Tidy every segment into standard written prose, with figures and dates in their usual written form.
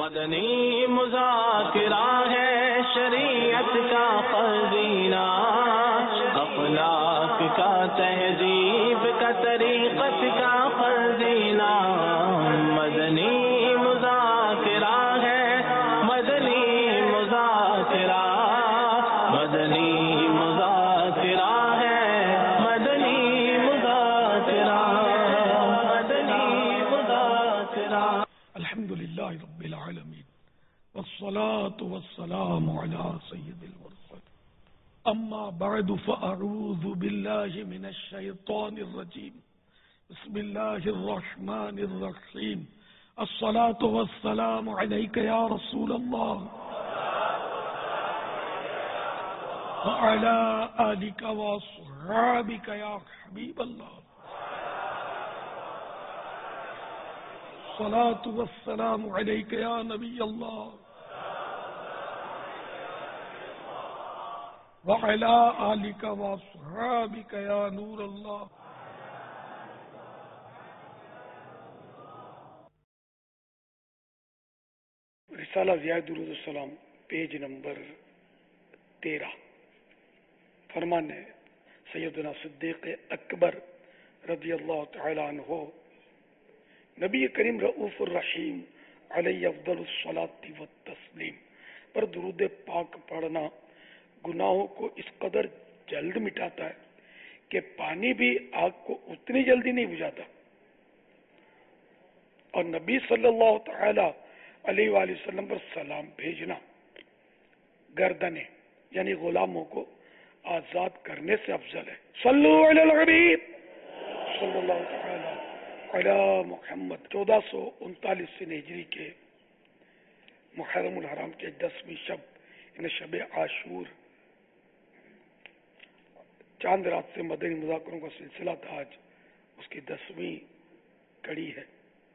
مدنی مذاکرہ ہے شریعت کا قرینہ، اخلاق کا تہذیب کا طریقت کا قرینہ، مدنی مذاکرہ ہے، مدنی مذاکرہ، مدنی مذاکرہ ہے، مدنی مذاکرہ، مدنی مذاکرہ۔ الحمد للہ رب العالمین والصلاة والسلام على سید المرسلین، اما بعد فاعوذ باللہ من الشیطان الرجیم، بسم اللہ الرحمن الرحیم، الصلاة والسلام علیک یا رسول اللہ وعلى آلک واصحابک یا حبیب اللہ، الصلاة والسلام علیک یا نبی اللہ وعلی آلک واصحابک یا نور اللہ۔ رسالہ ضیاء درود السلام، پیج نمبر 13۔ فرمان ہے سیدنا صدیق اکبر رضی اللہ تعالی عنہ، نبی کریم رؤوف الرحیم علیہ افضل الصلاۃ والتسلیم پر درود پاک پڑھنا گناہوں کو اس قدر جلد مٹاتا ہے کہ پانی بھی آگ کو اتنی جلدی نہیں بجھاتا، اور نبی صلی اللہ تعالی علیہ وآلہ وسلم پر سلام بھیجنا گردنیں یعنی غلاموں کو آزاد کرنے سے افضل ہے۔ صلو علی الحبیب صلی اللہ تعالی علی محمد۔ 1439 ہجری کے محرم الحرام کے 10ویں شب یعنی شب عاشور، چاند رات سے مدنی مذاکروں کا سلسلہ تھا، آج اس کی 10ویں کڑی ہے۔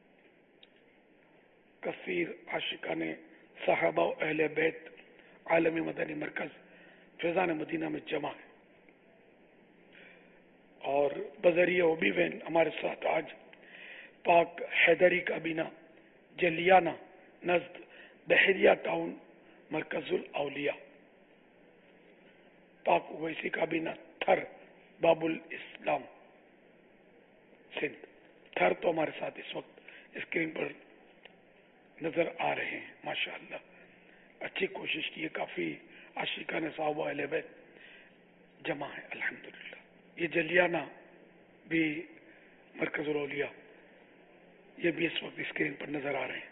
کثیر عاشقان صحابہ و اہل بیت عالمی مدنی مرکز فیضان مدینہ میں جمع ہے، اور بذریعہ اوبی وین ہمارے ساتھ آج پاک حیدری کابینہ جلیانہ نزد بحریہ ٹاؤن مرکز الاولیاء، پاک اویسی کابینہ تھر باب الاسلام سندھ۔ تھر تو ہمارے ساتھ اس وقت اسکرین پر نظر آ رہے ہیں، ماشاءاللہ اچھی کوشش کی ہے، کافی عاشقان صحابہ اہل بیت جمع ہے الحمدللہ۔ یہ جلیانہ بھی مرکز الاولیاء، یہ بھی اس وقت اسکرین پر نظر آ رہے ہیں،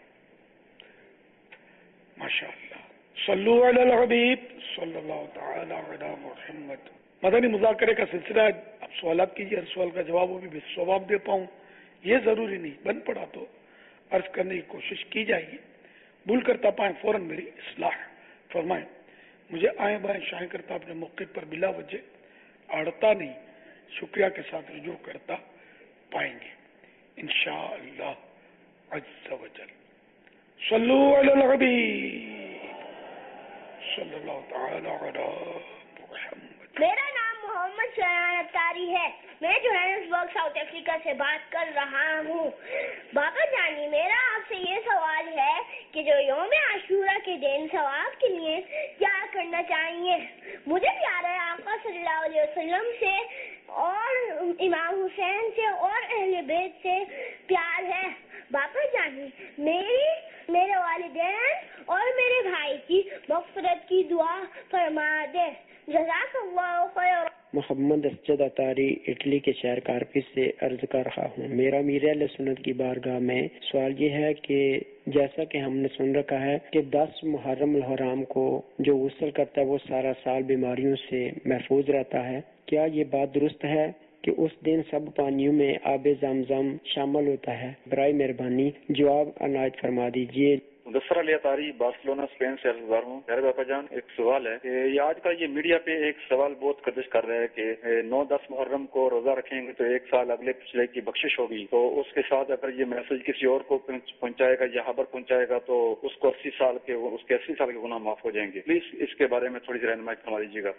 ماشاءاللہ۔ صلو علی الحبیب صلی اللہ تعالی علی محمد۔ مدنی مذاکرے کا سلسلہ ہے، اب سوالات کیجیے، ہر سوال کا جواب بھی بالصواب دے پاؤں یہ ضروری نہیں، بن پڑا تو عرض کرنے کی کوشش کی جائے گی، بھول کرتا پائیں فوراً میری اصلاح فرمائیں، مجھے آئیں بائیں شائیں کرتا اپنے موقع پر بلا وجہ اڑتا نہیں، شکریہ کے ساتھ رجوع کرتا پائیں گے انشاءاللہ عز و جل۔ صلو علی الحبیب صلی اللہ تعالی علی محمد۔ میرا نام محمد شایان اختاری ہے، میں جوہانسبرگ ساؤتھ افریقہ سے بات کر رہا ہوں۔ بابا جانی، میرا آپ سے یہ سوال ہے کہ جو یوم عاشورہ کے دن ثواب کے لیے کیا کرنا چاہیے؟ مجھے پیارے آقا صلی اللہ علیہ وسلم سے اور امام حسین سے اور اہل بیت سے پیار ہے۔ بابا جانی، میرے والدین اور میرے بھائی کی مغفرت کی دعا فرما دے، جزاک اللہ خیر۔ محمد اسجد اطاری اٹلی کے شہر کارپی سے عرض کر رہا ہوں، میرا میر علیہ سنت کی بارگاہ میں سوال یہ ہے کہ جیسا کہ ہم نے سن رکھا ہے کہ 10 محرم الحرام کو جو غسل کرتا ہے وہ سارا سال بیماریوں سے محفوظ رہتا ہے، کیا یہ بات درست ہے کہ اس دن سب پانیوں میں آب زمزم شامل ہوتا ہے؟ برائے مہربانی جواب عنایت فرما دیجیے۔ مدثر علی اطاری بارسلونا اسپین سے عرض گزار ہوں۔ پیارے باپا جان، ایک سوال ہے کہ یہ آج کل یہ میڈیا پہ ایک سوال بہت گردش کر رہا ہے کہ 9-10 محرم کو روزہ رکھیں گے تو 1 سال اگلے پچھلے کی بخشش ہوگی، تو اس کے ساتھ اگر یہ میسج کسی اور کو پہنچائے گا یا خبر پہنچائے گا تو اس کو 80 سال کے گناہ معاف ہو جائیں گے۔ پلیز اس کے بارے میں تھوڑی سی رہنمائی فرما دیجیے گا۔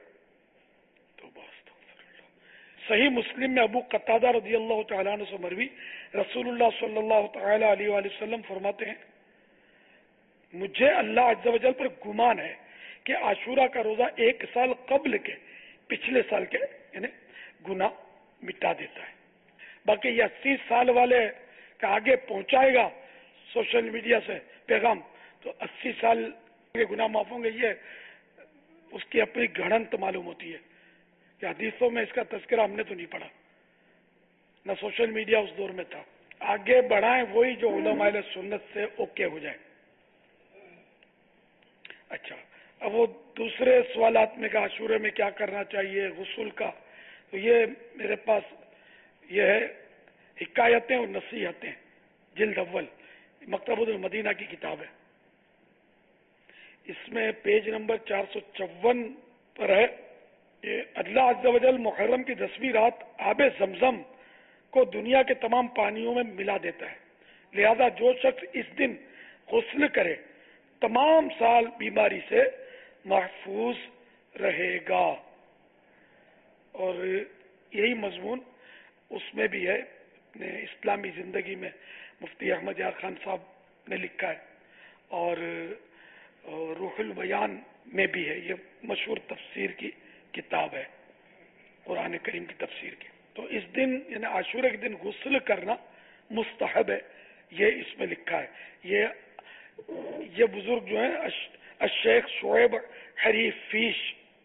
صحیح مسلم میں ابو قتادہ رضی اللہ تعالیٰ عنہ سے مروی، رسول اللہ صلی اللہ تعالیٰ علیہ وآلہ وسلم فرماتے ہیں مجھے اللہ عز و جل پر گمان ہے کہ عاشورہ کا روزہ 1 سال قبل کے پچھلے سال کے یعنی گناہ مٹا دیتا ہے. باقی یہ 80 سال والے کا آگے پہنچائے گا سوشل میڈیا سے پیغام تو 80 سال کے گناہ معاف ہوں گے، یہ اس کی اپنی گھڑنت معلوم ہوتی ہے کہ حدیثوں میں اس کا تذکرہ ہم نے تو نہیں پڑھا، نہ سوشل میڈیا اس دور میں تھا. آگے بڑھائیں وہی جو علماء اہل سنت سے اوکے ہو جائے. اچھا، اب وہ دوسرے سوالات میں کہ عاشورے میں کیا کرنا چاہیے، غسل کا، تو یہ میرے پاس یہ ہے حکایتیں اور نصیحتیں جلد اول، مکتبۃ المدینہ کی کتاب ہے. اس میں پیج نمبر 454 پر ہے کہ اللہ عز و جل محرم کی 10ویں رات آب زمزم کو دنیا کے تمام پانیوں میں ملا دیتا ہے، لہذا جو شخص اس دن غسل کرے تمام سال بیماری سے محفوظ رہے گا. اور یہی مضمون اس میں بھی ہے، اپنے اسلامی زندگی میں مفتی احمد یار خان صاحب نے لکھا ہے، اور روح البیان میں بھی ہے. یہ مشہور تفسیر کی کتاب ہے، قرآن کریم کی تفسیر کی. تو اس دن یعنی عاشورہ کے دن غسل کرنا مستحب ہے، یہ اس میں لکھا ہے. یہ بزرگ جو ہیں الشیخ شعیب حریف فیش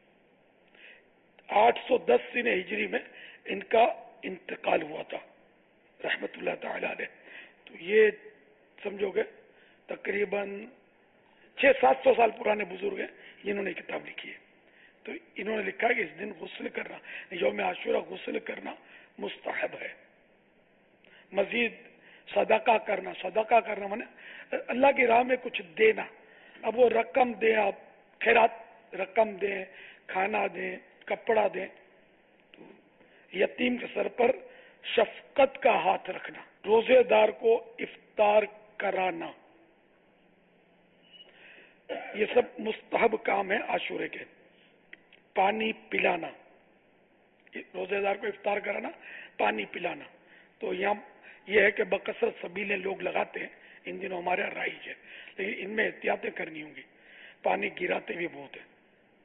810 سنہ ہجری میں ان کا انتقال ہوا تھا رحمت اللہ تعالی علیہ. تو یہ سمجھو گے تقریباً 600-700 سال پرانے بزرگ ہیں، جنہوں نے کتاب لکھی ہے. تو انہوں نے لکھا کہ اس دن غسل کرنا، یوم عاشورہ غسل کرنا مستحب ہے. مزید صدقہ کرنا مانے اللہ کی راہ میں کچھ دینا. اب وہ رقم دیں، آپ خیرات رقم دیں، کھانا دیں، کپڑا دیں. تو یتیم کے سر پر شفقت کا ہاتھ رکھنا، روزے دار کو افطار کرانا، یہ سب مستحب کام ہے عاشورے کے. پانی پلانا، روزے دار کو افطار کرانا، پانی پلانا. تو یہاں یہ ہے کہ بکثرت سبیلیں لوگ لگاتے ہیں، ان دنوں ہمارے رائج ہے، لیکن ان میں احتیاطیں کرنی ہوں گی. پانی گراتے بھی بہت ہیں.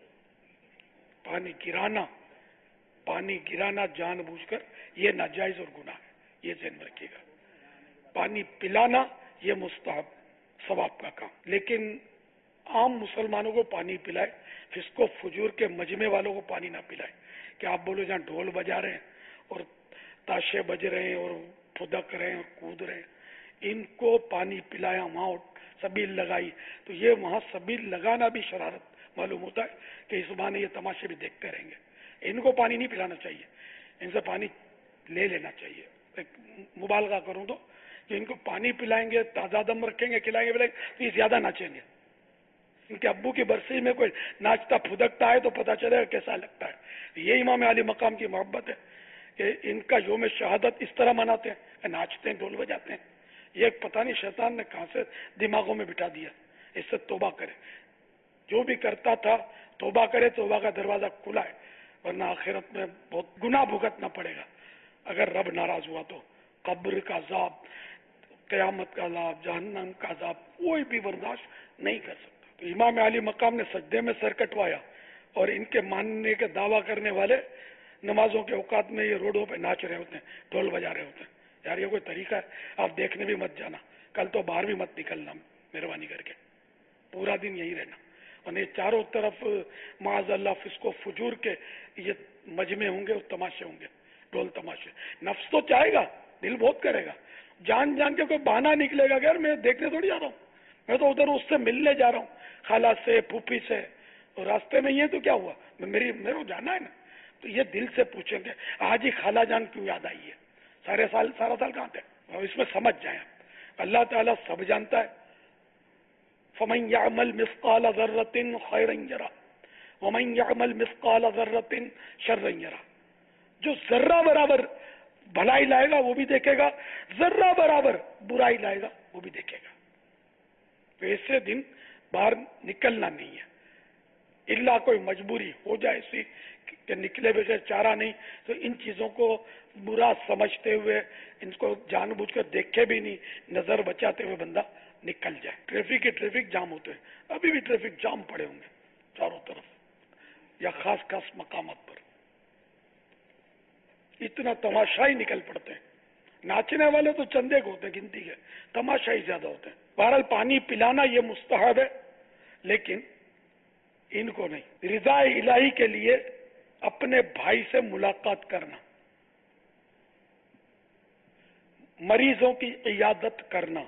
پانی گرانا جان بوجھ کر یہ ناجائز اور گناہ ہے، یہ ذہن میں رکھیے گا. پانی پلانا یہ مستحب ثواب کا کام. لیکن عام مسلمانوں کو پانی پلائے، فسق و فجور کے مجمع والوں کو پانی نہ پلائے. کہ آپ بولو جہاں ڈھول بجا رہے ہیں اور تاشے بج رہے ہیں اور پھدک رہے ہیں اور کود رہے ہیں، ان کو پانی پلایا، وہاں سبیل لگائی، تو یہ وہاں سبیل لگانا بھی شرارت معلوم ہوتا ہے کہ اس بہانے یہ تماشے بھی دیکھتے رہیں گے. ان کو پانی نہیں پلانا چاہیے، ان سے پانی لے لینا چاہیے. مبالغہ کروں تو کہ ان کو پانی پلائیں گے، تازہ دم رکھیں گے، کھلائیں گے تو یہ زیادہ ناچیں گے. ان کے ابو کی برسی میں کوئی ناچتا پھدکتا ہے تو پتہ چلے گا کیسا لگتا ہے. یہ امام علی مقام کی محبت ہے کہ ان کا یوم شہادت اس طرح مناتے ہیں، ناچتے ہیں، ڈھول بجاتے ہیں. یہ ایک پتہ نہیں شیطان نے کہاں سے دماغوں میں بٹھا دیا. اس سے توبہ کرے، جو بھی کرتا تھا توبہ کرے، توبہ کا دروازہ کھلا ہے، ورنہ آخرت میں بہت گناہ بھگتنا پڑے گا اگر رب ناراض ہوا تو. قبر کا عذاب، قیامت کا عذاب، جہنم کا عذاب کوئی بھی برداشت نہیں کر سکتا. تو امام علی مقام نے سجدے میں سر کٹوایا، اور ان کے ماننے کے دعویٰ کرنے والے نمازوں کے اوقات میں یہ روڈوں پہ ناچ رہے ہوتے ہیں، ڈھول بجا رہے ہوتے ہیں. یار یہ کوئی طریقہ ہے؟ آپ دیکھنے بھی مت جانا، کل تو باہر بھی مت نکلنا، مہربانی کر کے پورا دن یہی رہنا. اور یہ چاروں طرف معاذ اللہ فسق و فجور کے یہ مجمع ہوں گے اور تماشے ہوں گے، ڈھول تماشے. نفس تو چاہے گا، دل بہت کرے گا، جان کے کوئی بہانہ نکلے گا کہ یار میں دیکھنے تھوڑی جا رہا ہوں، میں تو ادھر اس سے ملنے جا رہا ہوں، خالہ سے، پھوپھی سے، اور راستے میں یہ تو کیا ہوا، میرے کو جانا ہے نا. تو یہ دل سے پوچھیں گے آج ہی خالہ جان کیوں یاد آئی ہے، سارا سال کہاں تھے. اور اس میں سمجھ جائیں اللہ تعالیٰ سب جانتا ہے. فمن يعمل مثقال ذرة خيرا يره ومن يعمل مثقال ذرة شرا يره. جو ذرہ برابر بھلائی لائے گا وہ بھی دیکھے گا، ذرہ برابر برائی لائے گا وہ بھی دیکھے گا. تو ایسے دن باہر نکلنا نہیں ہے، الا کوئی مجبوری ہو جائے ایسی کہ نکلے بغیر چارہ نہیں. تو ان چیزوں کو برا سمجھتے ہوئے ان کو جان بوجھ کر دیکھے بھی نہیں، نظر بچاتے ہوئے بندہ نکل جائے. ٹریفک جام ہوتے ہیں, ابھی بھی ٹریفک جام پڑے ہوں گے چاروں طرف یا خاص مقامات پر. اتنا تماشائی نکل پڑتے ہیں. ناچنے والے تو چندے کو ہوتے ہیں, گنتی کے, تماشائی زیادہ ہوتے ہیں. بہرحال پانی پلانا یہ مستحب ہے, لیکن ان کو نہیں. رضا الہی کے لیے اپنے بھائی سے ملاقات کرنا, مریضوں کی عیادت کرنا,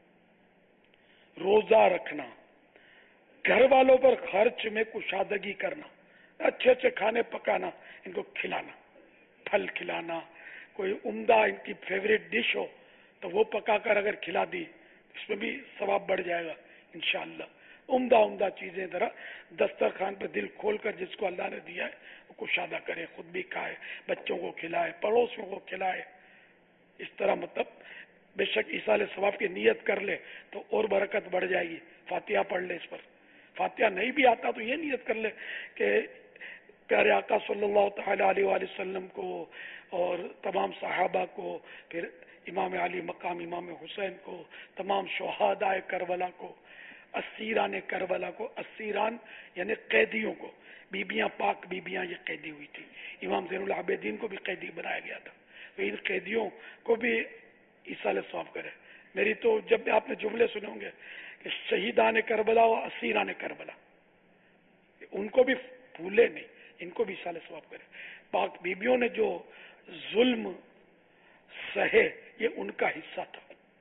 روزہ رکھنا, گھر والوں پر خرچ میں کشادگی کرنا, اچھے کھانے پکانا, ان کو کھلانا, پھل کھلانا, کوئی عمدہ ان کی فیوریٹ ڈش ہو تو وہ پکا کر اگر کھلا دی اس میں بھی ثواب بڑھ جائے گا انشاءاللہ. عمدہ چیزیں ذرا دسترخوان پہ دل کھول کر جس کو اللہ نے دیا ہے وہ کشادہ کرے, خود بھی کھائے, بچوں کو کھلائے, پڑوسیوں کو کھلائے. اس طرح مطلب بے شک ایصال ثواب کی نیت کر لے تو اور برکت بڑھ جائے گی. فاتحہ پڑھ لے, اس پر فاتحہ نہیں بھی آتا تو یہ نیت کر لے کہ پیارے آقا صلی اللہ تعالی علیہ وآلہ وسلم کو اور تمام صحابہ کو, پھر امام علی مقام امام حسین کو, تمام شہدائے کربلا کو, اسیران کربلا کو, اسیران یعنی قیدیوں کو, بیبیاں پاک بیبیاں یہ قیدی ہوئی تھی, امام زین العابدین کو بھی قیدی بنایا گیا تھا, تو ان قیدیوں کو بھی ایصال ثواب کرے. میری تو جب آپ نے جملے سنے ہوں گے کہ شہیدان کربلا و اسیران کربلا, ان کو بھی بھولے نہیں, ان کو بھی ایصال ثواب کرے. پاک بیبیوں نے جو ظلم سہے یہ ان کا حصہ تھا,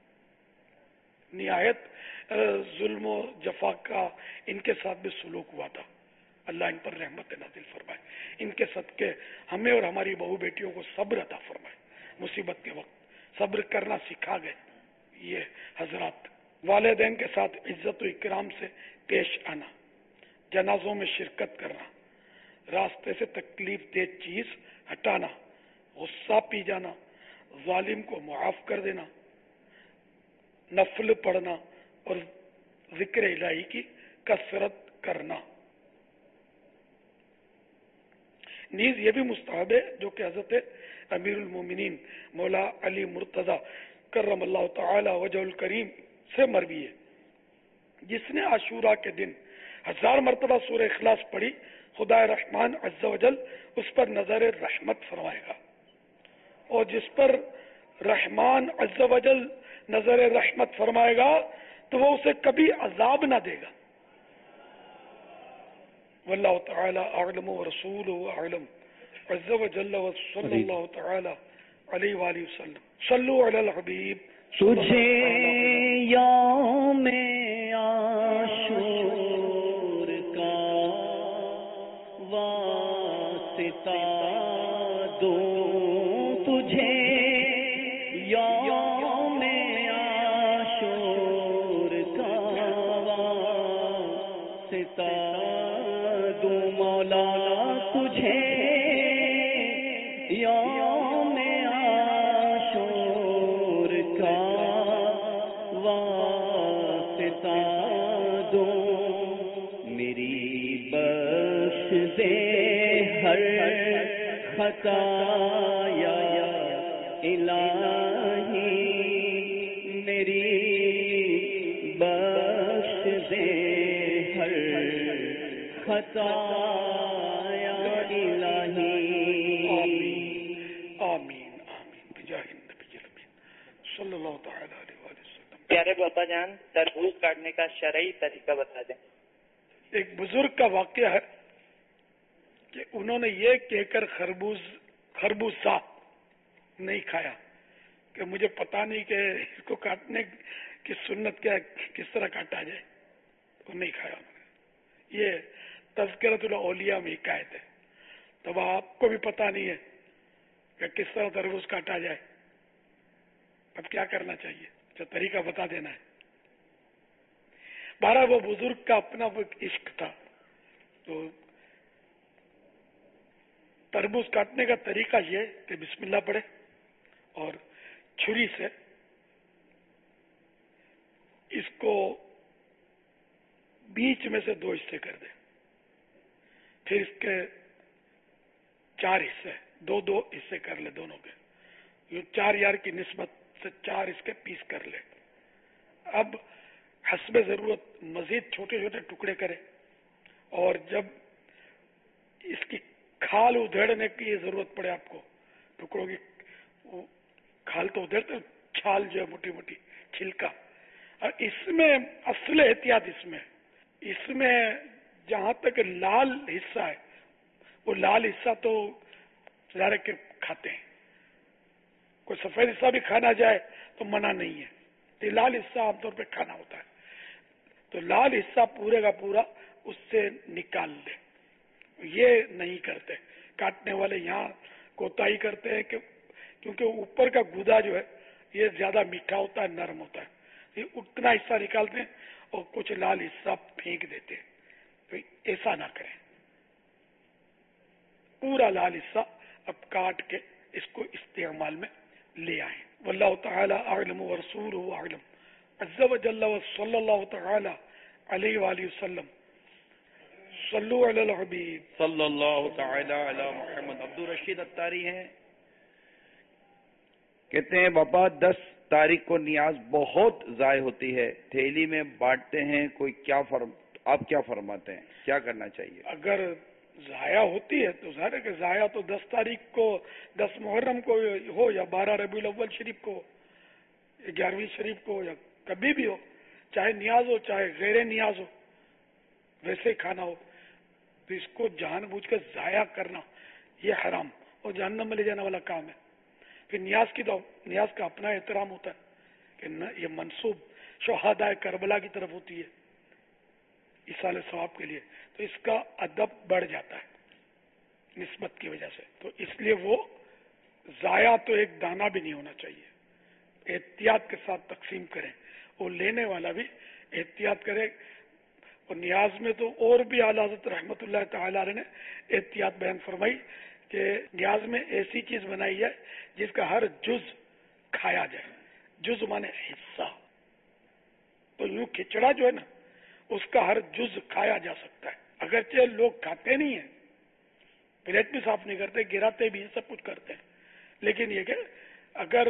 نہایت ظلم و جفا کا ان کے ساتھ بھی سلوک ہوا تھا. اللہ ان پر رحمت نازل فرمائے. ان کے صدقے ہمیں اور ہماری بہو بیٹیوں کو صبر عطا فرمائے. مصیبت کے وقت صبر کرنا سکھا گئے یہ حضرات. والدین کے ساتھ عزت و اکرام سے پیش آنا, جنازوں میں شرکت کرنا, راستے سے تکلیف دہ چیز ہٹانا, غصہ پی جانا, ظالم کو معاف کر دینا, نفل پڑھنا اور ذکر الہی کی کثرت کرنا. نیز یہ بھی مستحب ہے جو کہ حضرت امیر المومنین مولا علی مرتضی کرم اللہ تعالی وجہ الکریم سے مروی ہے, جس نے عاشورہ کے دن 1000 مرتبہ سورہ اخلاص پڑھی خدا رحمان عز و جل اس پر نظر رحمت فرمائے گا, اور جس پر رحمان عز و جل نظر رحمت فرمائے گا تو وہ اسے کبھی عذاب نہ دے گا. واللہ تعالی اعلم ورسولہ اعلم عز و جل وصلی اللہ تعالی علیہ وآلہ وسلم. صلو علی الحبیب. تجھے یوم عاشور کا واسطہ دوں, تجھے یوم عاشور کا واسطہ دوں, مولا تجھے یوم عاشور کا واسطہ دوں. میری بخش دے ہر خطا یا الہی, میری بخش دے ہر خطا یا الہی. آمین آمین بجاہ النبی الامین صلی اللہ تعالی علیہ وآلہ وسلم. پیارے باپا جان, تربوز کاٹنے کا شرعی طریقہ بتا دیں. ایک بزرگ کا واقعہ ہے کہ انہوں نے یہ کہہ کر خربوزہ نہیں کھایا کہ مجھے پتا نہیں کہ اس کو کاٹنے کی سنت کیا, کس طرح کاٹا جائے, وہ نہیں کھایا انہوں نے. یہ تذکرۃ الاولیاء میں حکایت ہے. تب آپ کو بھی پتا نہیں ہے کہ کس طرح تربوز کاٹا جائے, اب کیا کرنا چاہیے, جو طریقہ بتا دینا ہے. بارہ وہ بزرگ کا اپنا وہ عشق تھا, تو تربوز کاٹنے کا طریقہ یہ کہ بسم اللہ پڑھے اور چھری سے اس کو بیچ میں سے 2 حصے کر دے, پھر اس کے 4 حصے 2 حصے کر لے دونوں کے, یہ 4 یار کی نسبت سے 4 اس کے پیس کر لے. اب حسب ضرورت مزید چھوٹے چھوٹے ٹکڑے کرے، اور جب اس کی کھال ادھیڑنے کی ضرورت پڑے آپ کو، ٹکڑوں کی کھال تو ادھیڑتے، چھال جو ہے موٹی موٹی چھلکا، اور اس میں اصل احتیاط اس میں جہاں تک لال حصہ ہے، وہ لال حصہ تو ظاہر کہ کھاتے ہیں، کوئی سفید حصہ بھی کھانا جائے تو منع نہیں ہے، یہ لال حصہ عام طور پہ کھانا ہوتا ہے، تو لال حصہ پورے کا پورا اس سے نکال دے. یہ نہیں کرتے کاٹنے والے، یہاں کوتاہی کرتے ہیں کہ کیونکہ اوپر کا گودا جو ہے یہ زیادہ میٹھا ہوتا ہے، نرم ہوتا ہے، یہ اتنا حصہ نکالتے ہیں اور کچھ لال حصہ پھینک دیتے ہیں. تو ایسا نہ کریں، پورا لال حصہ اب کاٹ کے اس کو استعمال میں لے آئیں. واللہ تعالی اعلم ورسولہ اعلم عز وجل وصلی اللہ تعالی علیہ وآلہ وسلم. صلو علی الحبیب صلی اللہ تعالی علی محمد. عبدالرشید اتاری ہیں، کہتے ہیں باپا 10 تاریخ کو نیاز بہت ضائع ہوتی ہے، تھیلی میں بانٹتے ہیں، آپ کیا فرماتے ہیں، کیا کرنا چاہیے؟ اگر ضائع ہوتی ہے تو ظاہر ہے کہ ضائع تو 10 تاریخ کو، 10 محرم کو ہو یا 12 ربیع الاول شریف کو، 11ویں شریف کو، یا کبھی بھی ہو، چاہے نیاز ہو چاہے غیر نیاز ہو، ویسے ہی کھانا ہو، تو اس کو جان بوجھ کر ضائع کرنا یہ حرام اور جہنم میں لے جانے والا کام ہے. پھر نیاز کا اپنا احترام ہوتا ہے کہ یہ منسوب شہداء کربلا کی طرف ہوتی ہے ایصال ثواب کے لیے، تو اس کا ادب بڑھ جاتا ہے نسبت کی وجہ سے. تو اس لیے وہ ضائع تو ایک دانہ بھی نہیں ہونا چاہیے، احتیاط کے ساتھ تقسیم کریں، اور لینے والا بھی احتیاط کرے. اور نیاز میں تو اور بھی اعلیٰ حضرت رحمت اللہ تعالی علیہ نے احتیاط بیان فرمائی کہ نیاز میں ایسی چیز بنائی جائے جس کا ہر جز کھایا جائے. جز مانے حصہ، تو یوں کھچڑا جو ہے نا اس کا ہر جز کھایا جا سکتا ہے، اگرچہ لوگ کھاتے نہیں ہیں، پلیٹ بھی صاف نہیں کرتے، گراتے بھی سب کچھ کرتے ہیں، لیکن یہ کہ اگر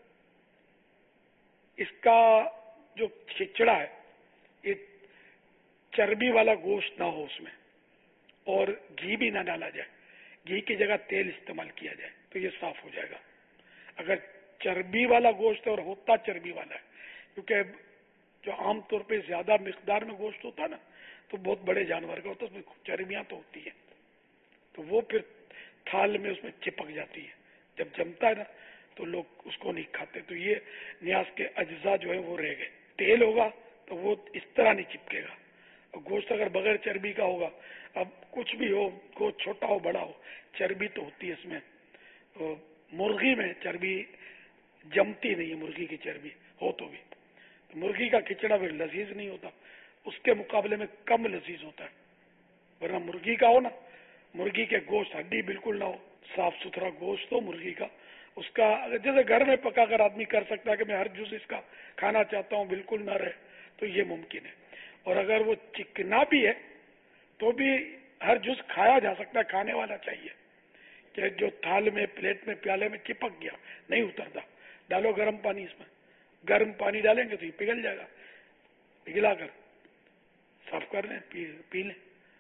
اس کا جو کھچڑا ہے یہ چربی والا گوشت نہ ہو اس میں، اور گھی بھی نہ ڈالا جائے، گھی کی جگہ تیل استعمال کیا جائے تو یہ صاف ہو جائے گا. اگر چربی والا گوشت ہے اور ہوتا چربی والا ہے، کیونکہ جو عام طور پہ زیادہ مقدار میں گوشت ہوتا ہے نا تو بہت بڑے جانور کا ہوتا ہے، اس میں چربیاں تو ہوتی ہیں، تو وہ پھر تھال میں اس میں چپک جاتی ہے، جب جمتا ہے نا تو لوگ اس کو نہیں کھاتے. تو یہ نیاز کے اجزاء جو ہے وہ رہ گئے. تیل ہوگا تو وہ اس طرح نہیں چپکے گا، اور گوشت اگر بغیر چربی کا ہوگا، اب کچھ بھی ہو، گوشت چھوٹا ہو بڑا ہو، چربی تو ہوتی ہے اس میں. مرغی میں چربی جمتی نہیں ہے، مرغی کی چربی ہو تو بھی، تو مرغی کا کھچڑا پھر لذیذ نہیں ہوتا، اس کے مقابلے میں کم لذیذ ہوتا ہے. ورنہ مرغی کا ہو نا، مرغی کے گوشت ہڈی بالکل نہ ہو، صاف ستھرا گوشت ہو مرغی کا، اس کا جیسے گھر میں پکا کر آدمی کر سکتا ہے کہ میں ہر جز اس کا کھانا چاہتا ہوں، بالکل نہ رہے، تو یہ ممکن ہے. اور اگر وہ چکنا بھی ہے تو بھی ہر جز کھایا جا سکتا ہے، کھانے والا چاہیے کہ جو تھال میں، پلیٹ میں، پیالے میں چپک گیا نہیں اترتا. ڈالو گرم پانی، اس میں گرم پانی ڈالیں گے تو یہ پگھل جائے گا، پگھلا کر صاف کر لیں، پی لیں.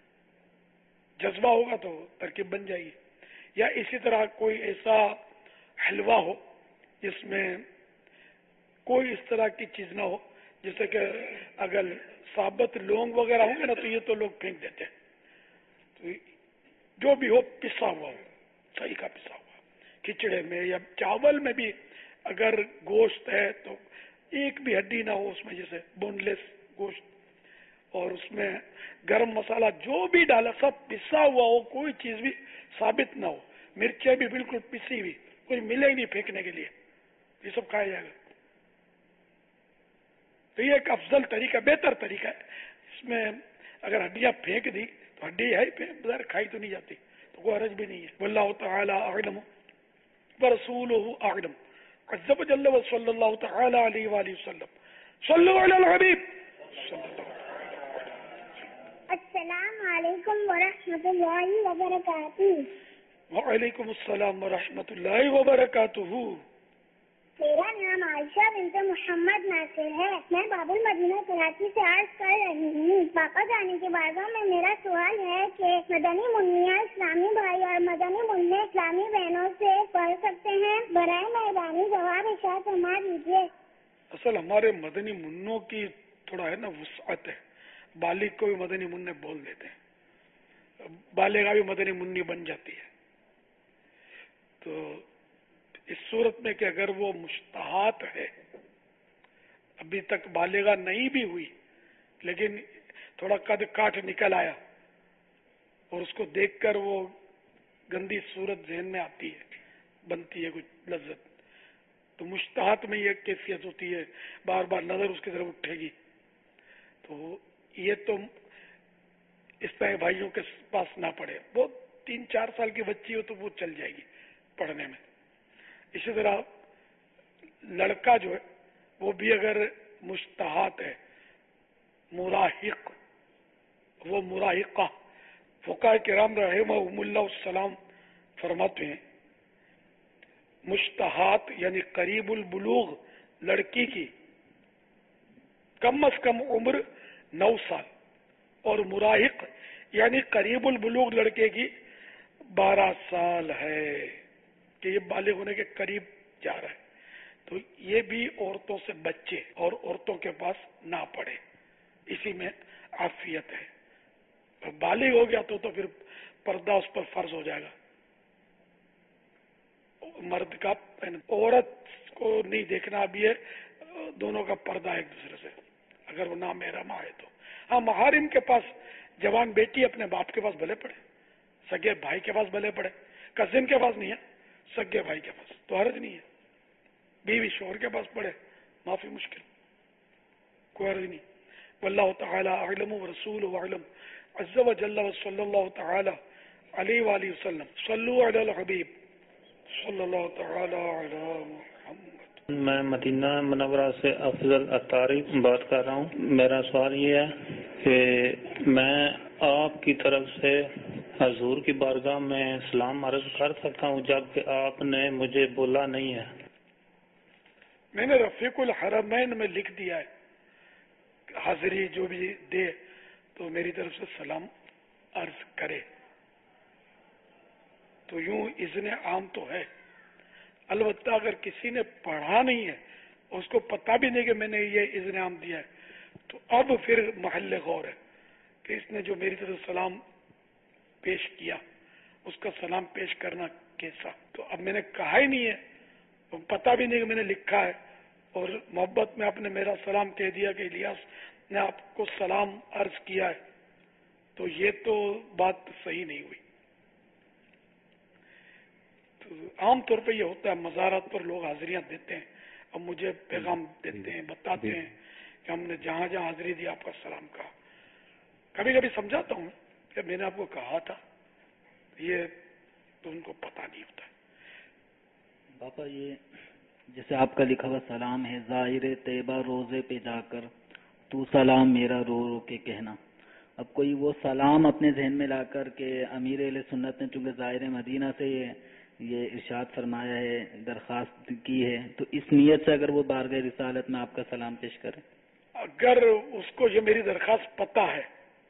جذبہ ہوگا تو ترکیب بن جائے گی. یا اسی طرح کوئی ایسا حلوہ ہو جس میں کوئی اس طرح کی چیز نہ ہو، جیسے کہ اگر ثابت لونگ وغیرہ ہوں گے نا تو یہ تو لوگ پھینک دیتے ہیں. تو جو بھی ہو پسا ہوا ہو، صحیح کا پسا ہوا، کھچڑے میں یا چاول میں بھی اگر گوشت ہے تو ایک بھی ہڈی نہ ہو اس میں، جیسے بون لیس گوشت، اور اس میں گرم مسالہ جو بھی ڈالا سب پسا ہوا ہو، کوئی چیز بھی ثابت نہ ہو، مرچیں بھی بالکل پسی ہوئی، کوئی ملے ہی نہیں پھینکنے کے لیے، یہ سب کھایا جائے گا. تو یہ ایک افضل طریقہ، بہتر طریقہ ہے. اس میں اگر ہڈیاں پھینک دی تو ہڈی ہے ہی، کھائی تو نہیں جاتی، تو کوئی حرج بھی نہیں ہے. واللہ تعالی اعلم ورسولہ اعلم عز وجل وصلی اللہ تعالی علیہ وآلہ وسلم. صلو علی الحبیب صلی اللہ علیہ وسلم. السلام علیکم ورحمۃ اللہ وبرکاتہ. وعلیکم السلام ورحمۃ اللہ وبرکاتہ. میرا نام عائشہ بنت محمد ناصر ہے. میں باب المدینہ کراچی سے عرض کر رہی ہوں. باپا جانی کے بارگاہ میں میرا سوال ہے کہ مدنی منیا اسلامی بھائی اور مدنی منع اسلامی بہنوں سے پڑھ سکتے ہیں؟ برائے مہربانی جواب ارشاد فرما دیجیے. اصل ہمارے مدنی منوں کی تھوڑا ہے نا وسعت ہے. بالغ کو بھی مدنی منع بول دیتے ہیں, بالغہ بھی مدنی منی بن جاتی ہے. تو اس صورت میں کہ اگر وہ مشتہات ہے, ابھی تک بالغہ نہیں بھی ہوئی لیکن تھوڑا قد کاٹ نکل آیا اور اس کو دیکھ کر وہ گندی صورت ذہن میں آتی ہے, بنتی ہے کچھ لذت, تو مشتہات میں یہ کیفیت ہوتی ہے, بار بار نظر اس کی طرف اٹھے گی. تو یہ تو اس طرح بھائیوں کے پاس نہ پڑے. وہ 3-4 سال کی بچی ہو تو وہ چل جائے گی پڑھنے میں. اسی طرح لڑکا جو ہے وہ بھی اگر مشتہات ہے, مراہق, وہ مراہقہ, فقہاء کرام رحمہم اللہ السلام فرماتے ہیں مشتہات یعنی قریب البلوغ لڑکی کی کم از کم عمر 9 سال اور مراہق یعنی قریب البلوغ لڑکے کی 12 سال ہے کہ یہ بالغ ہونے کے قریب جا رہا ہے. تو یہ بھی عورتوں سے بچے اور عورتوں کے پاس نہ پڑے, اسی میں عافیت ہے. بالغ ہو گیا تو پھر پردہ اس پر فرض ہو جائے گا. مرد کا عورت کو نہیں دیکھنا بھی ہے, دونوں کا پردہ ایک دوسرے سے, اگر وہ نامحرم ہے تو. ہاں محارم کے پاس جوان بیٹی اپنے باپ کے پاس بھلے پڑے, سگے بھائی کے پاس بھلے پڑے, کزن کے پاس نہیں ہے, سگے بھائی کے پاس تو حرج نہیں ہے. بیوی شوہر کے پاس پڑے معافی مشکل, کوئی حرج نہیں. واللہ تعالی اعلم ورسولہ اعلم عز وجل وصلی اللہ تعالی علیہ وآلہ وسلم. صلو علی الحبیب صلی اللہ تعالی علی محمد. میں مدینہ منورہ سے افضل اتاری بات کر رہا ہوں. میرا سوال یہ ہے کہ میں آپ کی طرف سے حضور کی بارگاہ میں سلام عرض کر سکتا ہوں جبکہ آپ نے مجھے بولا نہیں ہے. میں نے رفیق الحرمین میں لکھ دیا ہے, حاضری جو بھی دے تو میری طرف سے سلام عرض کرے. تو یوں اذن عام تو ہے, البتہ اگر کسی نے پڑھا نہیں ہے اور اس کو پتہ بھی نہیں کہ میں نے یہ اذن عام دیا ہے تو اب پھر محل غور ہے کہ اس نے جو میری طرف سلام پیش کیا اس کا سلام پیش کرنا کیسا. تو اب میں نے کہا ہی نہیں ہے, پتہ بھی نہیں کہ میں نے لکھا ہے, اور محبت میں آپ نے میرا سلام کہہ دیا کہ الیاس نے آپ کو سلام عرض کیا ہے, تو یہ تو بات صحیح نہیں ہوئی. تو عام طور پہ یہ ہوتا ہے, مزارات پر لوگ حاضریاں دیتے ہیں, اب مجھے پیغام دیتے ہیں, بتاتے ہیں کہ ہم نے جہاں جہاں حاضری دی آپ کا سلام کہا. کبھی کبھی سمجھاتا ہوں کہ میں نے آپ کو کہا تھا, یہ تو ان کو پتہ نہیں ہوتا. باپا یہ جیسے آپ کا لکھا ہوا سلام ہے, ظاہر طیبہ روزے پہ جا کر تو سلام میرا رو رو کے کہنا. اب کوئی وہ سلام اپنے ذہن میں لا کر کے امیر اہل سنت نے چونکہ ظاہر مدینہ سے یہ ارشاد فرمایا ہے, درخواست کی ہے, تو اس نیت سے اگر وہ بارگاہ رسالت میں آپ کا سلام پیش کرے, اگر اس کو یہ میری درخواست پتہ ہے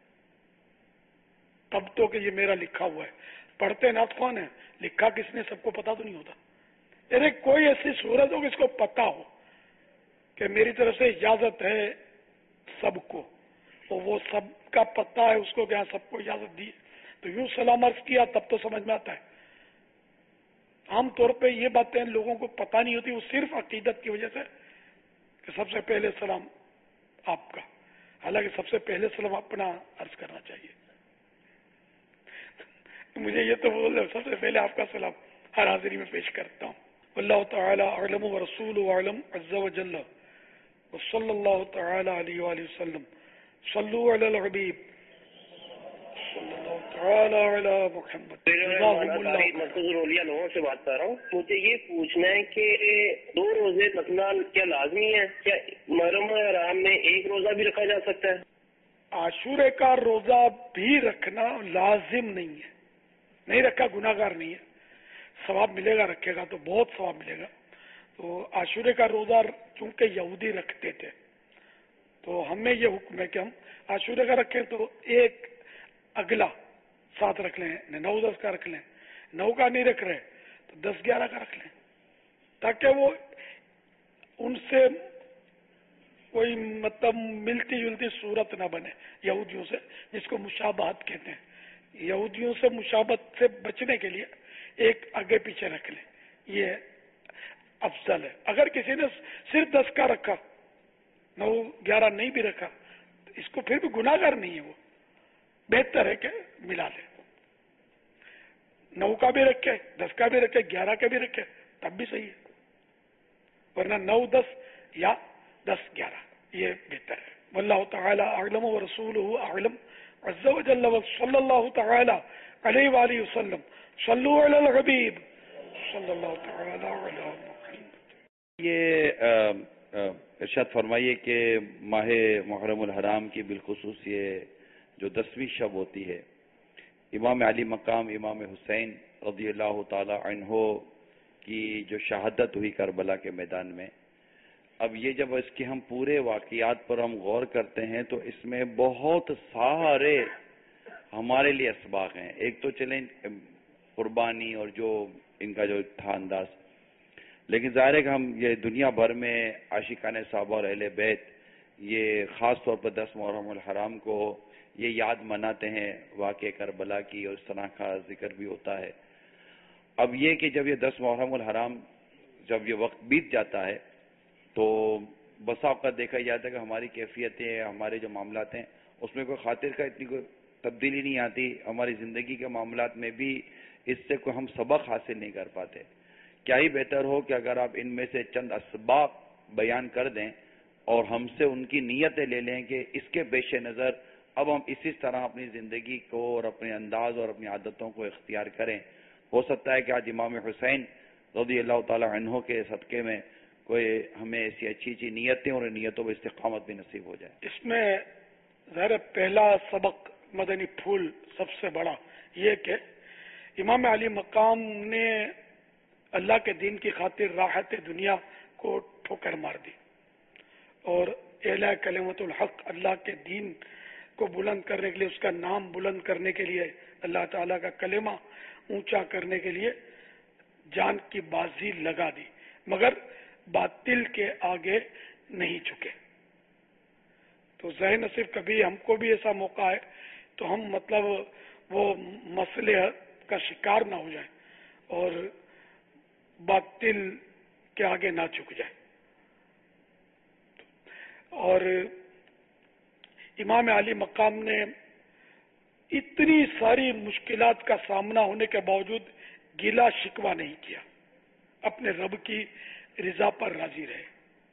تب تو کہ یہ میرا لکھا ہوا ہے. پڑھتے نعت خوان ہیں, لکھا کس نے سب کو پتہ تو نہیں ہوتا. یعنی کوئی ایسی صورت ہو کہ اس کو پتہ ہو کہ میری طرف سے اجازت ہے سب کو, اور وہ سب کا پتہ ہے اس کو کہ ہاں سب کو اجازت دی, تو یوں سلام عرض کیا تب تو سمجھ میں آتا ہے. عام طور پہ یہ باتیں لوگوں کو پتہ نہیں ہوتی, وہ صرف عقیدت کی وجہ سے کہ سب سے پہلے سلام آپ کا, حالانکہ سب سے پہلے سلام اپنا عرض کرنا چاہیے. مجھے یہ تو بول رہے سب سے پہلے آپ کا سلام ہر حاضری میں پیش کرتا ہوں. اللہ تعالی اعلم ورسولہ اعلم عز وجل وصلی اللہ تعالی علیہ وآلہ وسلم. صلو علی الحبیب صلی اللہ تعالی علی محمد. لوگوں سے بات کر رہا ہوں. مجھے یہ پوچھنا ہے کہ 2 روزے رکھنا کیا لازمی ہے؟ کیا محرم حرام میں 1 روزہ بھی رکھا جا سکتا ہے؟ عاشورے کا روزہ بھی رکھنا لازم نہیں ہے, نہیں رکھا گناہگار نہیں ہے, ثواب ملے گا, رکھے گا تو بہت ثواب ملے گا. تو आशूरे का रोजा चूंकि यहूदी रखते थे तो हमें ये हुक्म है कि हम आशूरे का रखें तो एक अगला 7 रख लें, 9-10 का रख लें, 9 का नहीं रख रहे तो 10-11 का रख लें, ताकि वो उनसे कोई मतलब मिलती जुलती सूरत ना बने यहूदियों से, जिसको मुशाबहत कहते हैं। यहूदियों से मुशाबहत से बचने के लिए एक आगे पीछे रख लें, ये अफजल है। अगर किसी ने सिर्फ 10 का रखा, 9-11 नहीं भी रखा, तो इसको फिर भी गुनाहगार नहीं है, वो बेहतर है कि मिला ले। 9 का भी रखे, 10 का भी रखे, 11 का भी रखे, तब भी सही है, वरना 9-10 या 10-11 ये बेहतर है। वल्लाहु तआला अअलम व रसूलुहु अअलम अज़्ज़ा व जल्ल व सल्लल्लाहु तआला अलैहि व आलिहि वसल्लम सल्लु अलल हबीब सल्लल्लाहु तआला अलैहि वसल्लम। ये इरशाद फरमाइए कि माह मुहर्रमुल हराम की बिलखुसूस ये जो 10वीं शब होती है, इमाम अली मकाम इमाम हुसैन रज़ियल्लाहु ताला अन्हो की जो शहादत हुई करबला के मैदान में, अब ये जब इसके हम पूरे वाक़ियात पर हम गौर करते हैं तो इसमें बहुत सारे हमारे लिए असबाक हैं। एक तो चलें कुर्बानी और जो इनका जो था अंदाज, लेकिन ज़ाहिर है कि हम ये दुनिया भर में आशिकाने साहबा और अहले बैत ये ख़ास तौर पर 10 मुहर्रमुल हराम को ये याद मनाते हैं वाक़े करबला की, और इस तरह का जिक्र भी होता है। अब ये कि जब ये 10 मुहर्रमुल हराम जब ये वक्त बीत जाता है तो बसा औक़ात देखा जाता है कि हमारी कैफियतें, हमारे जो मामलात हैं उसमें कोई खातिर का इतनी कोई तब्दीली नहीं आती, हमारी ज़िंदगी के मामलात में भी इससे कोई हम सबक हासिल नहीं कर पाते। क्या ही बेहतर हो कि अगर आप इनमें से चंद असबाब बयान कर दें और हमसे उनकी नीयतें ले लें कि इसके पेश नज़र अब हम इसी तरह अपनी ज़िंदगी को और अपने अंदाज और अपनी आदतों को इख्तियार करें। हो सकता है कि आज इमाम हुसैन रज़ियल्लाहु ताला अन्हु के सदक़े में कोई हमें ऐसी अच्छी अच्छी नीयतें और नीयतों पर इस्तिक़ामत भी नसीब हो जाए। इसमें ज़ाहिर पहला सबक मदनी फूल सबसे बड़ा ये कि इमाम अली मकाम ने अल्लाह के दीन की खातिर राहत दुनिया को ठोकर मार दी और एला कलिमतुल हक, अल्लाह के दीन को बुलंद करने के लिए, उसका नाम बुलंद करने के लिए, अल्लाह ताला का कलेमा ऊंचा करने के लिए जान की बाजी लगा दी, मगर बातिल के आगे नहीं झुके। तो ज़ाहिर नसीब कभी हमको भी ऐसा मौका है तो हम मतलब वो मसले का शिकार ना हो जाए और बातिल के आगे ना झुक जाए। और इमाम अली मकाम ने इतनी सारी मुश्किलात का सामना होने के बावजूद गिला शिकवा नहीं किया, अपने रब की रिजा पर राजी रहे।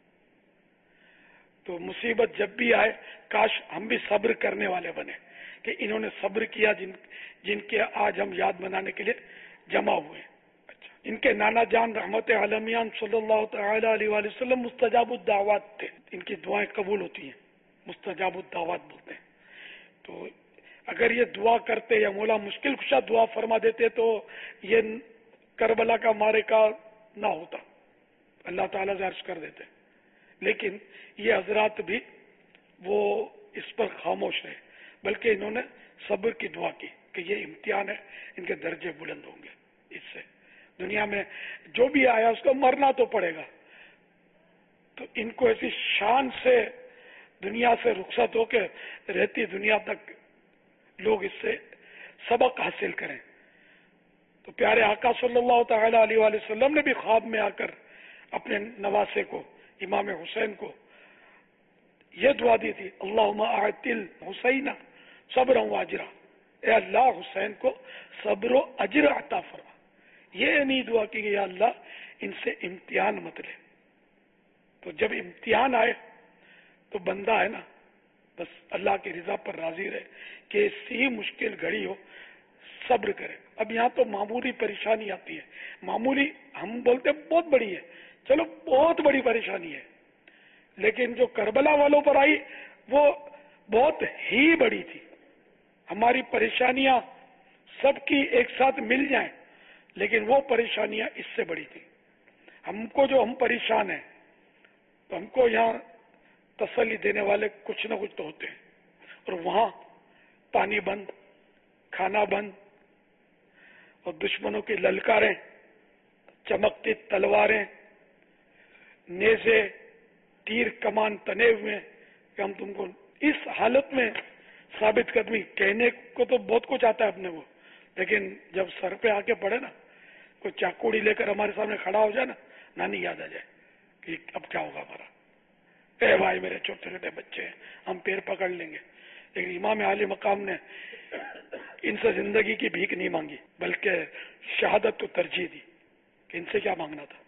तो मुसीबत जब भी आए काश हम भी सब्र करने वाले बने कि इन्होंने सब्र किया जिनके आज हम याद मनाने के लिए जमा हुए। अच्छा, इनके नाना जान रहमत आलमियान सल्लल्लाहु तआला अलैहि वसल्लम मुस्तजाबुद दावत थे, इनकी दुआएं कबूल होती हैं, मुस्तजाबुद दावत बोलते हैं। तो अगर ये दुआ करते या मौला मुश्किल कुशा दुआ फरमा देते तो ये करबला का मारे का ना होता, अल्लाह ताला से अर्ज कर देते। लेकिन ये हजरात भी वो इस पर खामोश रहे, बल्कि इन्होंने सब्र की दुआ की कि ये इम्तिहान है, इनके दर्जे बुलंद होंगे, इससे दुनिया में जो भी आया उसको मरना तो पड़ेगा। तो इनको ऐसी शान से दुनिया से रुखसत होकर रहती दुनिया तक लोग इससे सबक हासिल करें। तो प्यारे आका सल्लल्लाहु तआला अलैहि वसल्लम ने भी ख्वाब में आकर अपने नवासे को इमाम हुसैन को ये दुआ दी थी, अल्लाहुम्मा आतिल हुसैना सब्र व अजरा, ए अल्लाह हुसैन को सब्र व अजर अता फरमा। ये नहीं दुआ की या अल्लाह इनसे इम्तिहान मत ले। तो जब इम्तिहान आए तो बंदा है ना बस अल्लाह की रिजा पर राजी रहे कि ऐसी मुश्किल घड़ी हो सब्र करे। अब यहाँ तो मामूली परेशानी आती है, मामूली हम बोलते बहुत बड़ी है, चलो बहुत बड़ी परेशानी है, लेकिन जो करबला वालों पर आई वो बहुत ही बड़ी थी। हमारी परेशानियां सबकी एक साथ मिल जाएं, लेकिन वो परेशानियां इससे बड़ी थी। हमको जो हम परेशान हैं तो हमको यहाँ तसल्ली देने वाले कुछ न कुछ तो होते हैं, और वहां पानी बंद, खाना बंद, और दुश्मनों की ललकारें, चमकती तलवारें, नेज़े, तीर कमान तने हुए कि हम तुमको इस हालत में साबित कदमी। कहने को तो बहुत कुछ आता है अपने को, लेकिन जब सर पे आके पड़े ना, कोई चाकूड़ी लेकर हमारे सामने खड़ा हो जाए ना, नानी याद आ जाए कि अब क्या होगा हमारा। ए भाई मेरे छोटे छोटे बच्चे हैं, हम पैर पकड़ लेंगे। लेकिन इमाम आली मकाम ने इनसे जिंदगी की भीख नहीं मांगी, बल्कि शहादत को तरजीह दी कि इनसे क्या मांगना था।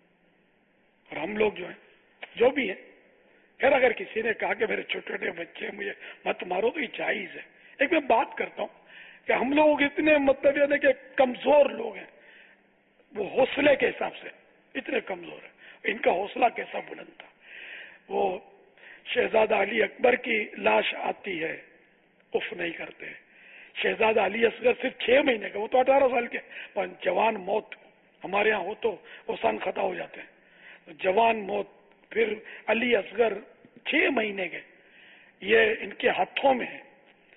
और हम लोग जो है, जो भी है, फिर अगर किसी ने कहा कि मेरे छोटे छोटे बच्चे मुझे मत मारो, तो ये जायज है। एक मैं बात करता हूँ कि हम लोग इतने मतलब यानी कि कमजोर लोग हैं, वो हौसले के हिसाब से इतने कमजोर है। इनका हौसला कैसा बुलंद था। वो शहजादा अली अकबर की लाश आती है, उफ नहीं करते। शहजादा अली असगर सिर्फ 6 महीने का, वो तो 18 साल के, पर जवान मौत हमारे यहाँ हो तो ओसान खता हो जाते हैं। तो जवान मौत, फिर अली असगर 6 महीने के, ये इनके हाथों में है,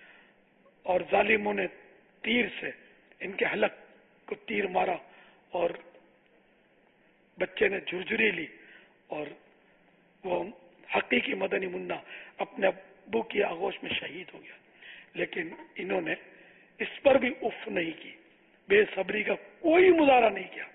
और जालिमों ने तीर से इनके हलक को तीर मारा, और बच्चे ने झुरझुरी ली, और वो हकीकी मदनी मुन्ना अपने अब्बू की आगोश में शहीद हो गया। लेकिन इन्होंने इस पर भी उफ नहीं की, बेसब्री का कोई मुजाहरा नहीं किया,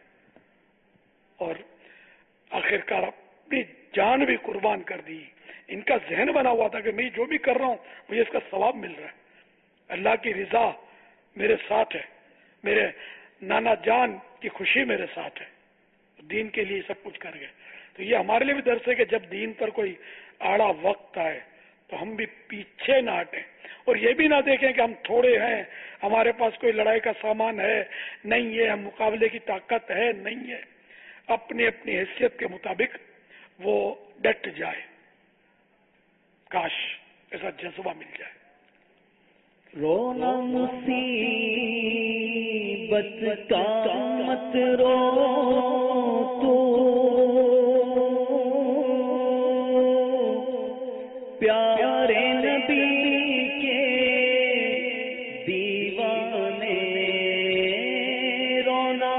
और आखिरकार अपनी जान भी कुर्बान कर दी। इनका जहन बना हुआ था कि मैं जो भी कर रहा हूं मुझे इसका सवाब मिल रहा है, अल्लाह की रिजा मेरे साथ है, मेरे नाना जान की खुशी मेरे साथ है। दीन के लिए सब कुछ कर गए। तो ये हमारे लिए भी दर्स है कि जब दीन पर कोई आड़ा वक्त आए तो हम भी पीछे ना हटें, और ये भी ना देखें कि हम थोड़े हैं, हमारे पास कोई लड़ाई का सामान है नहीं है, हम मुकाबले की ताकत है नहीं है। अपनी अपनी हैसियत के मुताबिक वो डट जाए। काश ऐसा जज्बा मिल जाए। रोना मुसीबत का मत रो तो, प्यारे नबी के दीवाने। रोना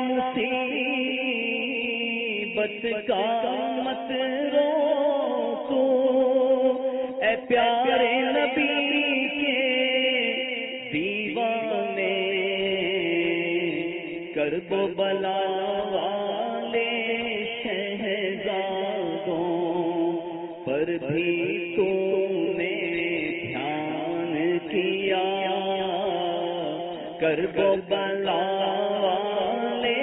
मुसीबत का मत रो तो, ए प्यारे नबी के दीवाने। करबो बला वाले शहजादों पर भी तूने ध्यान किया। करबो बला वाले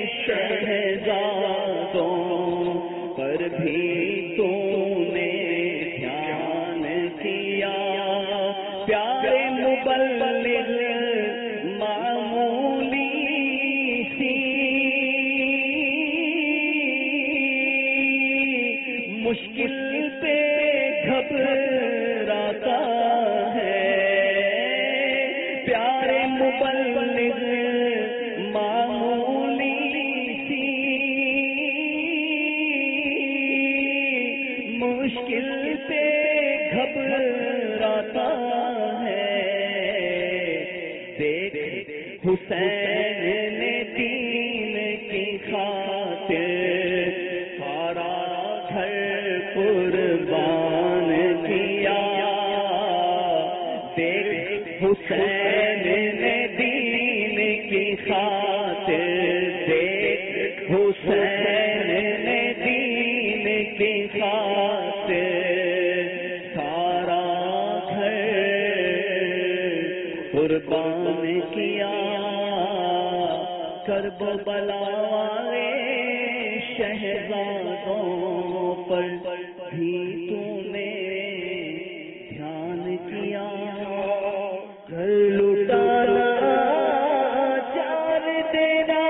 शहजादों पर भी तूने ध्यान किया। प्यारे मुबल्लिग मामूली सी मुश्किल पे घबराता है। प्यारे मुबल्लिग मामूली सी मुश्किल पे घबराता है। देख हुसैन ने दीन की खातिर सारा घर कुर्बान किया। देख हुसैन ने दीन की खातिर, देख हुसैन ने दीन की खातिर सारा घर कुर्बान किया। करबो बला वाले शहजादों पर भी तूने ध्यान किया। घर लुटाना जान देना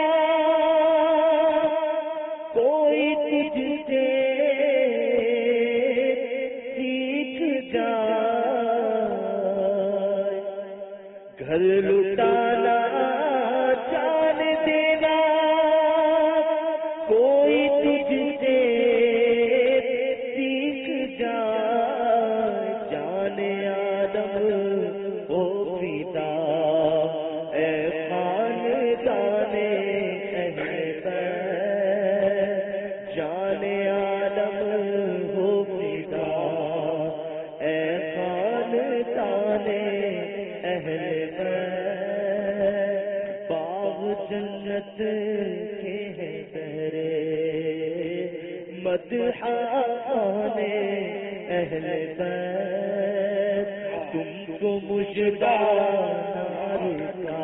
कोई तुझसे सीख जाए। घर लुटाना जान देना कोई فدا اے خاندان اہل بیت جان عالم ہو فدا اے خاندان اہل بیت باغ جنت کے ہیں بہرے مدحان اہل بیت تم کو مجدہ نار کا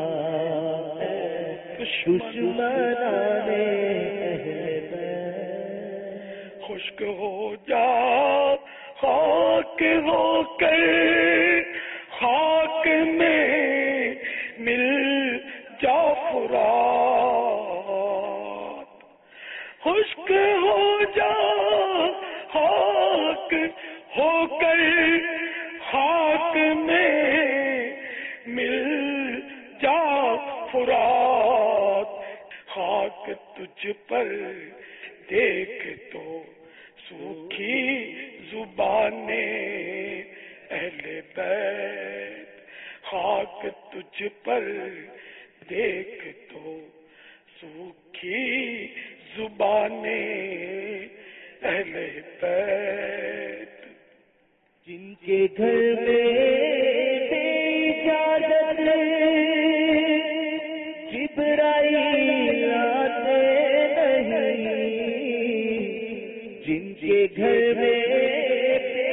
دشمنان اہل بیت خشک ہو جا خاک ہو کر خاک میں مل جا فرات خشک ہو جا خاک ہو کر خاک میں مل جا فرات خاک تجھ پر دیکھ تو سوکھی زبانیں اہل بیت خاک تجھ پر دیکھ تو سوکھی زبانیں اہل بیت جن کے گھر میں بے اجازت جبرائیل آتے نہیں جن کے گھر میں بے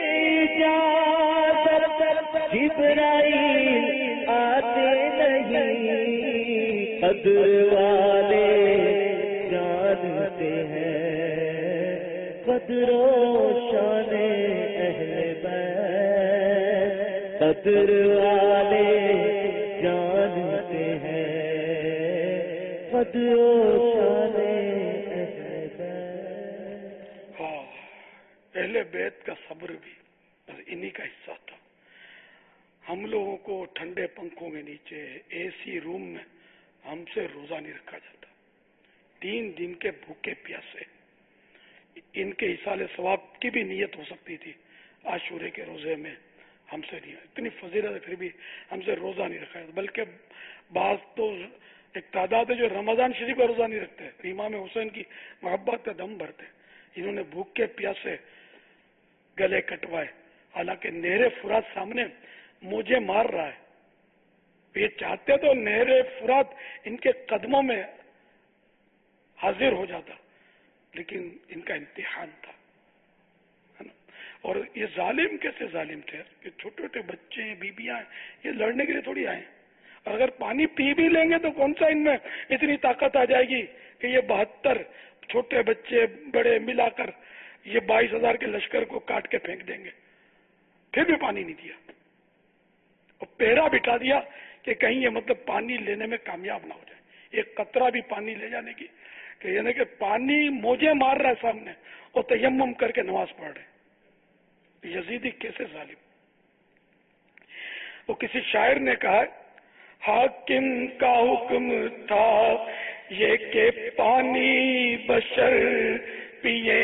اجازت جبرائیل آتے نہیں قدر والے جانتے ہیں قدر و شان اہل بیت قدر والے جانتے ہیں قدر و شان اہل بیت اہل بیت کا صبر بھی بس انہی کا حصہ تھا. ہم لوگوں کو ٹھنڈے پنکھوں کے نیچے اے سی روم میں ہم سے روزہ نہیں رکھا جاتا. 3 دن کے بھوکے پیاسے ان کے اصال ثواب کی بھی نیت ہو سکتی تھی. عاشورے کے روزے میں ہم سے نہیں اتنی فضیلت ہے پھر بھی ہم سے روزہ نہیں رکھا جاتا. بلکہ بعض تو ایک تعداد ہے جو رمضان شریف کا روزہ نہیں رکھتے. امام حسین کی محبت کا دم بھرتے. انہوں نے بھوکے پیاسے گلے کٹوائے. حالانکہ نہر فرات سامنے مجھے مار رہا ہے. یہ چاہتے تو نہر فرات ان کے قدموں میں حاضر ہو جاتا, لیکن ان کا امتحان تھا. اور یہ ظالم کیسے ظالم تھے کہ چھوٹے چھوٹے بچے بیبیاں یہ لڑنے کے لیے تھوڑی آئے. اور اگر پانی پی بھی لیں گے تو کون سا ان میں اتنی طاقت آ جائے گی کہ یہ 72 چھوٹے بچے بڑے ملا کر یہ 22,000 کے لشکر کو کاٹ کے پھینک دیں گے. پھر بھی پانی نہیں دیا اور پہرا بٹھا دیا کہ کہیں یہ مطلب پانی لینے میں کامیاب نہ ہو جائے. ایک قطرہ بھی پانی لے جانے کی کہ یعنی کہ پانی موجے مار رہا ہے سامنے اور تیمم کر کے نماز پڑھ رہے. یزیدی کیسے ظالم. وہ کسی شاعر نے کہا حاکم کا حکم تھا یہ کہ پانی بشر پیے,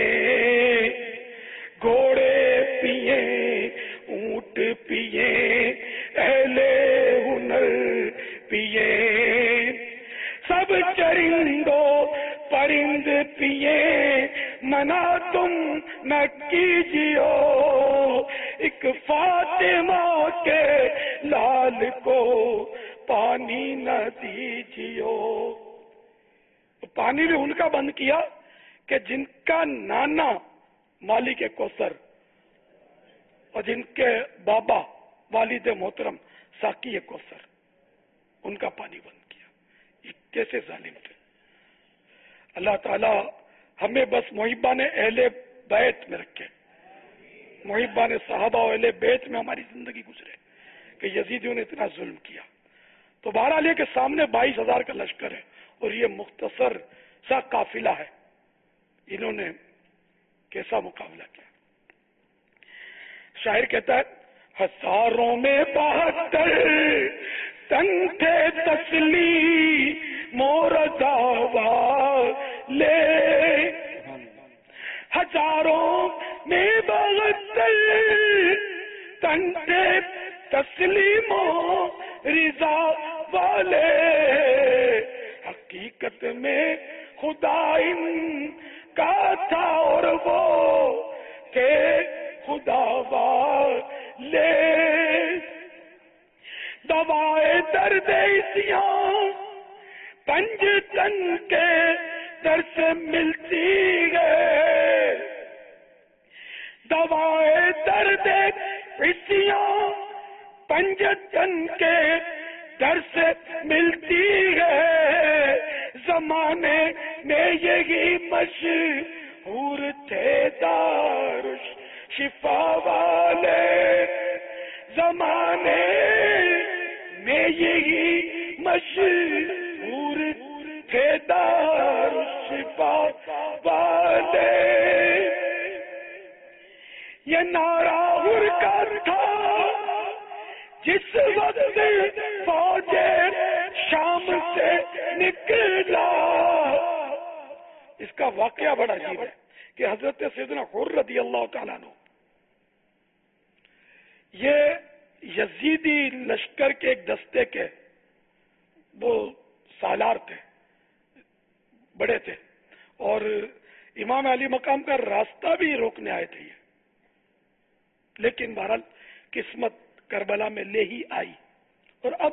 گھوڑے پیے, اونٹ پیے, اہل ہنر پیے, سب چرندوں پرند پیے, منع تم نہ کیجیو, ایک فاطمہ کے لال کو پانی نہ دیجیو. پانی بھی ان کا بند کیا کہ جن کا نانا مالک کوثر اور جن کے بابا والد محترم ساقی کوثر ان کا پانی بند کیا. یہ کیسے ظالم تھے. اللہ تعالی ہمیں بس محبان اہل بیت میں رکھے, محبان صحابہ و اہل بیت میں ہماری زندگی گزرے کہ یزیدیوں نے اتنا ظلم کیا. تو بہرحال یہ کہ سامنے 22,000 کا لشکر ہے اور یہ مختصر سا قافلہ ہے. انہوں نے کیسا مقابلہ کیا. شاعر کہتا ہے ہزاروں میں 72 تن تھے تسلیم و رضا لے, ہزاروں میں 72 تن تھے تسلیم و والے حقیقت میں خدا ان کا تھا اور وہ کہ خدا والے دوائے درد اسیاں پنج تن کے در سے ملتی ہے دوائے درد اسیاں پنج تن کے در سے ملتی ہے زمانے میں یہی مشہور تھے دارش شفا والے زمانے میں یہی مشہور تھے دارش شفا والے یہ نعرہ حرکت تھا جس وقت فوج شام سے نکلا. اس کا واقعہ بڑا عجیب ہے کہ حضرت سیدنا حر رضی اللہ تعالیٰ عنہ یہ یزیدی لشکر کے ایک دستے کے وہ سالار تھے, بڑے تھے, اور امام علی مقام کا راستہ بھی روکنے آئے تھے یہ, لیکن بہرحال قسمت کربلا میں لے ہی آئی. اور اب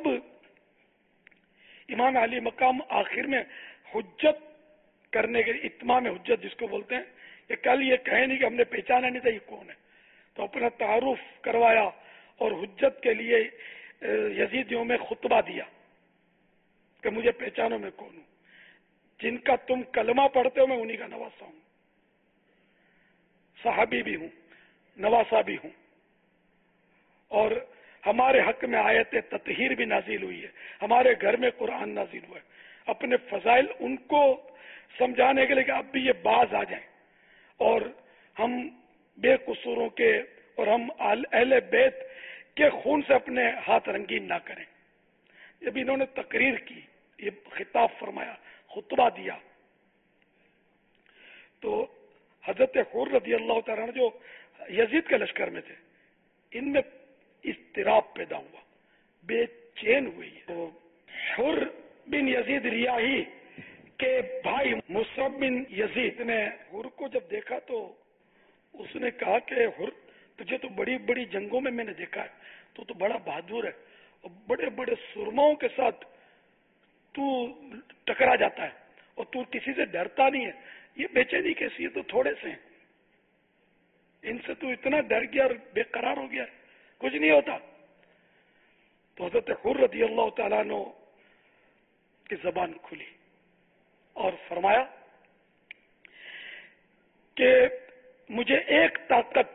امام علی مقام آخر میں حجت کرنے کے اتمام حجت جس کو بولتے ہیں, یہ کل یہ کہیں نہیں کہ ہم نے پہچانا نہیں تھا یہ کون ہے, تو اپنا تعارف کروایا اور حجت کے لیے یزیدیوں میں خطبہ دیا کہ مجھے پہچانو میں کون ہوں, جن کا تم کلمہ پڑھتے ہو میں انہی کا نواسا ہوں, صحابی بھی ہوں, نواسا بھی ہوں, اور ہمارے حق میں آیت تطہیر بھی نازل ہوئی ہے, ہمارے گھر میں قرآن نازل ہوا ہے. اپنے فضائل ان کو سمجھانے کے لیے کہ اب بھی یہ باز آ جائیں اور ہم بے قصوروں کے اور ہم اہل بیت کے خون سے اپنے ہاتھ رنگین نہ کریں. جب انہوں نے تقریر کی, یہ خطاب فرمایا, خطبہ دیا, تو حضرت حر رضی اللہ تعالیٰ عنہ جو یزید کے لشکر میں تھے ان میں اضطراب پیدا ہوا, بے چین ہوئی. تو حر بن یزید ریاحی کے بھائی مصعب بن یزید نے حر کو جب دیکھا تو اس نے کہا کہ حر تجھے تو بڑی بڑی جنگوں میں نے دیکھا ہے, تو بڑا بہادر ہے اور بڑے بڑے سرماؤں کے ساتھ تو ٹکرا جاتا ہے اور تو کسی سے ڈرتا نہیں ہے, یہ بے چینی کیسی ہے, تو تھوڑے سے ہیں, ان سے تو اتنا ڈر گیا اور بے قرار ہو گیا, کچھ نہیں ہوتا. تو حضرت حر رضی اللہ تعالیٰ عنہ کی زبان کھلی اور فرمایا کہ مجھے ایک طاقت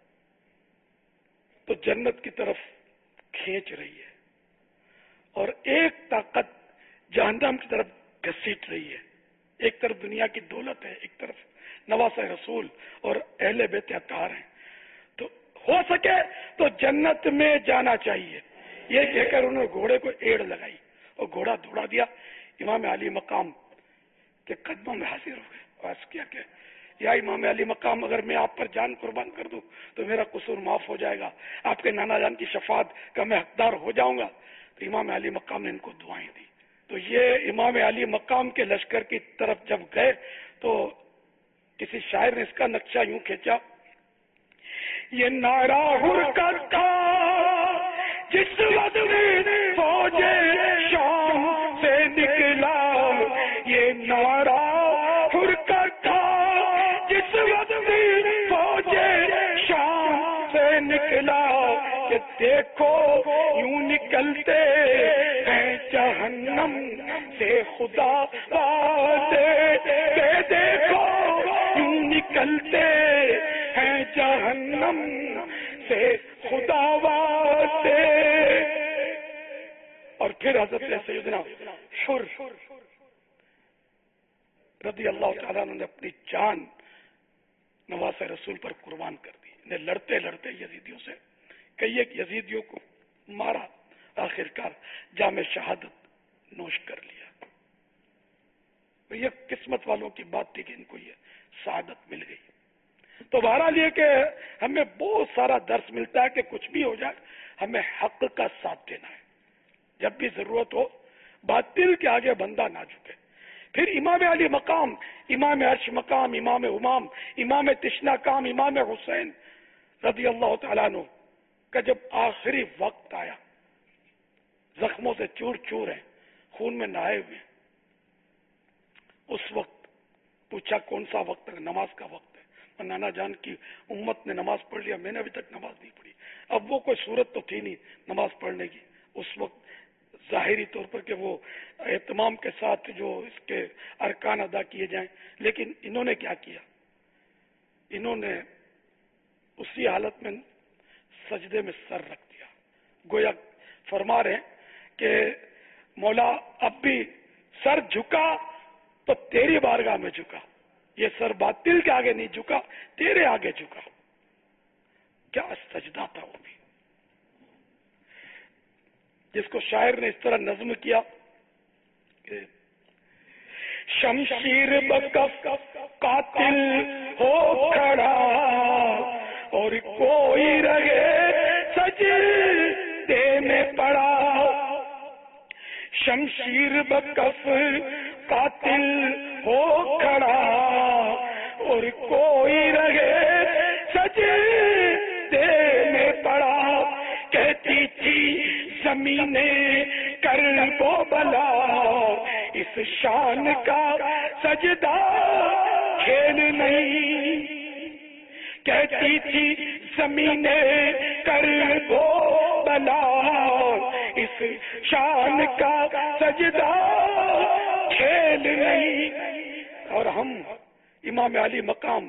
تو جنت کی طرف کھینچ رہی ہے اور ایک طاقت جہنم کی طرف گھسیٹ رہی ہے. ایک طرف دنیا کی دولت ہے, ایک طرف نواسہ رسول اور اہل بیت اطہار ہیں, تو ہو سکے تو جنت میں جانا چاہیے. یہ کہہ کر انہوں نے گھوڑے کو ایڑ لگائی اور گھوڑا دوڑا دیا. امام علی مقام کے قدموں میں حاضر ہو گئے اور عرض کیا کہ یا امام علی مقام, اگر میں آپ پر جان قربان کر دوں تو میرا قصور معاف ہو جائے گا, آپ کے نانا جان کی شفاعت کا میں حقدار ہو جاؤں گا. تو امام علی مقام نے ان کو دعائیں دی. تو یہ امام علی مقام کے لشکر کی طرف جب گئے تو کسی شاعر نے اس کا نقشہ یوں کھینچا, یہ نعرہ حرکت کا جس وقت فوج شام سے نکلا, یہ نعرہ حرکت تھا جس وقت فوج شام سے نکلا, کہ دیکھو یوں نکلتے ہیں جہنم سے خدا والے, دیکھو یوں نکلتے ہیں جہنم سے خدا والے. اور پھر حضرت سیدنا حر رضی اللہ تعالیٰ عنہ نے اپنی جان نواز رسول پر قربان کر دی. نے لڑتے لڑتے یزیدیوں سے کئی ایک یزیدیوں کو مارا, آخر کار جام شہادت نوش کر لیا. یہ قسمت والوں کی بات تھی کہ ان کو یہ سعادت مل گئی. تو بہرحال یہ کہ ہمیں بہت سارا درس ملتا ہے کہ کچھ بھی ہو جائے ہمیں حق کا ساتھ دینا ہے. جب بھی ضرورت ہو باطل کے آگے بندہ نہ جھکے. پھر امام علی مقام، امام عرش مقام، امام امام، امام تشنا کام، امام حسین رضی اللہ تعالیٰ عنہ کا جب آخری وقت آیا، زخموں سے چور چور ہیں، خون میں نہائے ہوئے، اس وقت پوچھا کون سا وقت ہے؟ نماز کا وقت ہے. اور نانا جان کی امت نے نماز پڑھ لیا، میں نے ابھی تک نماز نہیں پڑھی. اب وہ کوئی صورت تو تھی نہیں نماز پڑھنے کی اس وقت، ظاہری طور پر کہ وہ اہتمام کے ساتھ جو اس کے ارکان ادا کیے جائیں. لیکن انہوں نے کیا کیا؟ انہوں نے اسی حالت میں سجدے میں سر رکھ دیا، گویا فرما رہے ہیں کہ مولا اب بھی سر جھکا تو تیری بارگاہ میں جھکا، یہ سر باطل کے آگے نہیں جھکا، تیرے آگے جھکا. کیا سجدہ تھا وہ بھی، جس کو شاعر نے اس طرح نظم کیا کہ شمشیر بکف قاتل ہو کھڑا اور کوئی رہے سجدے میں پڑا. شمشیر بکف قاتل ہو کھڑا اور کوئی رہے سجدے میں پڑا. کہتی تھی زمینیں کر وہ بلا، اس شان کا سجدہ کھیل نہیں. کہتی تھی زمینیں کر وہ بلا، اس شان کا سجدہ کھیل نہیں. اور ہم امام علی مقام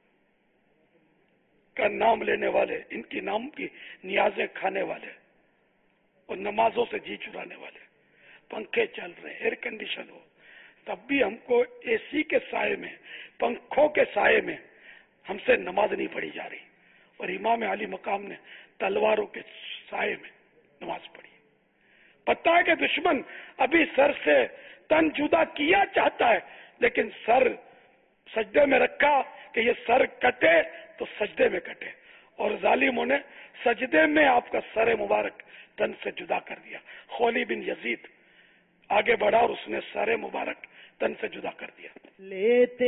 کا نام لینے والے، ان کی نام کی نیازیں کھانے والے اور نمازوں سے جی چرانے والے، پنکھے چل رہے، ایئر کنڈیشن ہو، تب بھی ہم کو اے سی کے سائے میں، پنکھوں کے سائے میں ہم سے نماز نہیں پڑھی جا رہی. اور امام علی مقام نے تلواروں کے سائے میں نماز پڑھی. پتہ ہے کہ دشمن ابھی سر سے تن جدا کیا چاہتا ہے، لیکن سر سجدے میں رکھا کہ یہ سر کٹے تو سجدے میں کٹے، اور ظالموں نے سجدے میں آپ کا سر مبارک تن سے جدا کر دیا. خولی بن یزید آگے بڑھا اور اس نے سر مبارک تن سے جدا کر دیا. لیتے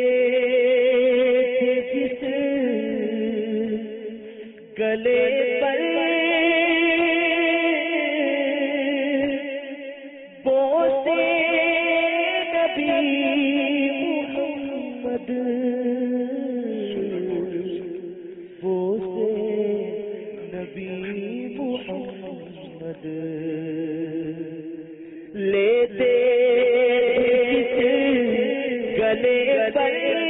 جس گلے پر بوسے نبی محمد، بوسے نبی محمد، لیتے گلے پر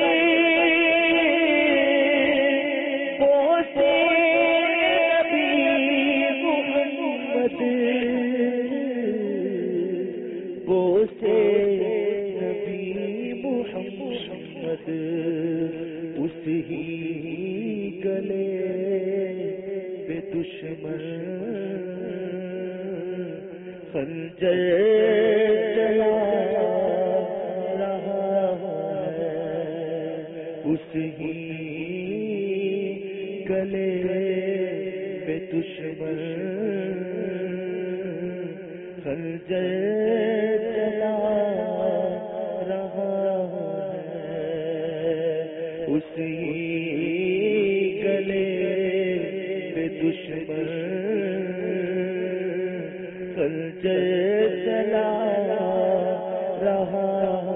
بوسے نبی محمد، بوسے نبی محمد، اس ہی گلے پہ دشمن خنجر چلا رہا ہے، اس ہی گلے پہ دشمن خنجر چلا رہا ہے، اس ہی گلے پہ دشمن خنجر چلا رہا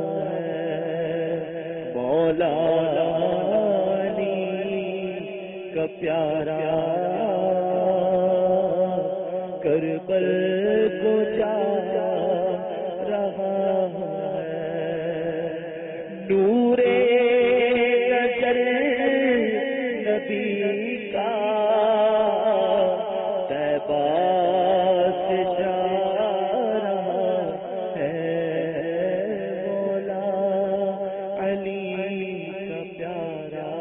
ہے. مولا علی کا پیارا کربل کو جا رہا ہے. نور نظر نبی کا طیبہ سے جا رہا ہے. مولا علی کا پیارا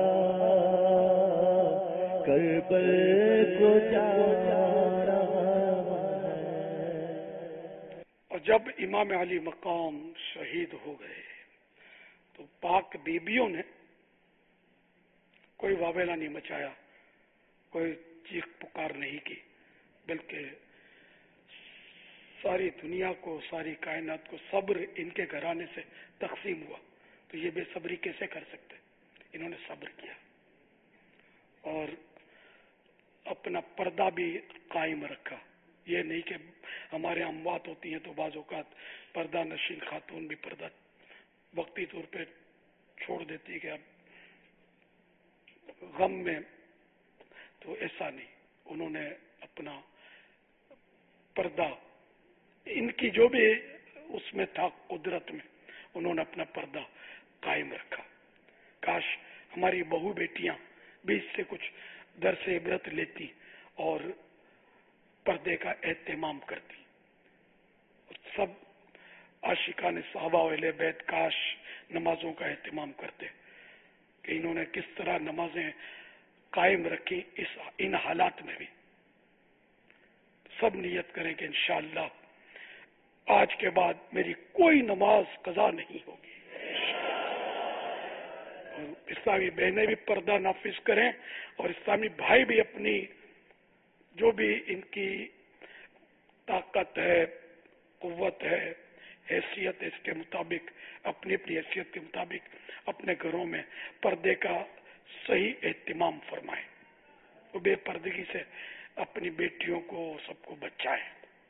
کربل کو جا رہا ہے. اور جب امام علی مقام شہید ہو گئے تو پاک بیبیوں نے کوئی واویلا نہیں مچایا، کوئی چیخ پکار نہیں کی، بلکہ ساری دنیا کو، ساری کائنات کو صبر ان کے گھرانے سے تقسیم ہوا، تو یہ بے صبری کیسے کر سکتے؟ انہوں نے صبر کیا اور اپنا پردہ بھی قائم رکھا. یہ نہیں کہ ہمارے اموات ہوتی ہیں تو بعض اوقات پردہ نشین خاتون بھی پردہ وقتی طور پہ چھوڑ دیتی ہے کہ اب غم میں، تو ایسا نہیں. انہوں نے اپنا پردہ، ان کی جو بھی اس میں تھا قدرت میں، انہوں نے اپنا پردہ قائم رکھا. کاش ہماری بہو بیٹیاں بھی اس سے کچھ درس عبرت لیتی اور پردے کا اہتمام کرتی. سب عاشقان صحابہ و اہل بیت کاش نمازوں کا اہتمام کرتے کہ انہوں نے کس طرح نمازیں قائم رکھی ان حالات میں بھی. سب نیت کریں کہ انشاءاللہ آج کے بعد میری کوئی نماز قضا نہیں ہوگی. اور اسلامی بہنیں بھی پردہ نافذ کریں اور اسلامی بھائی بھی اپنی جو بھی ان کی طاقت ہے، قوت ہے، حیثیت ہے، اس کے مطابق اپنی اپنی حیثیت کے مطابق اپنے گھروں میں پردے کا صحیح اہتمام فرمائیں اور بے پردگی سے اپنی بیٹیوں کو سب کو بچائیں.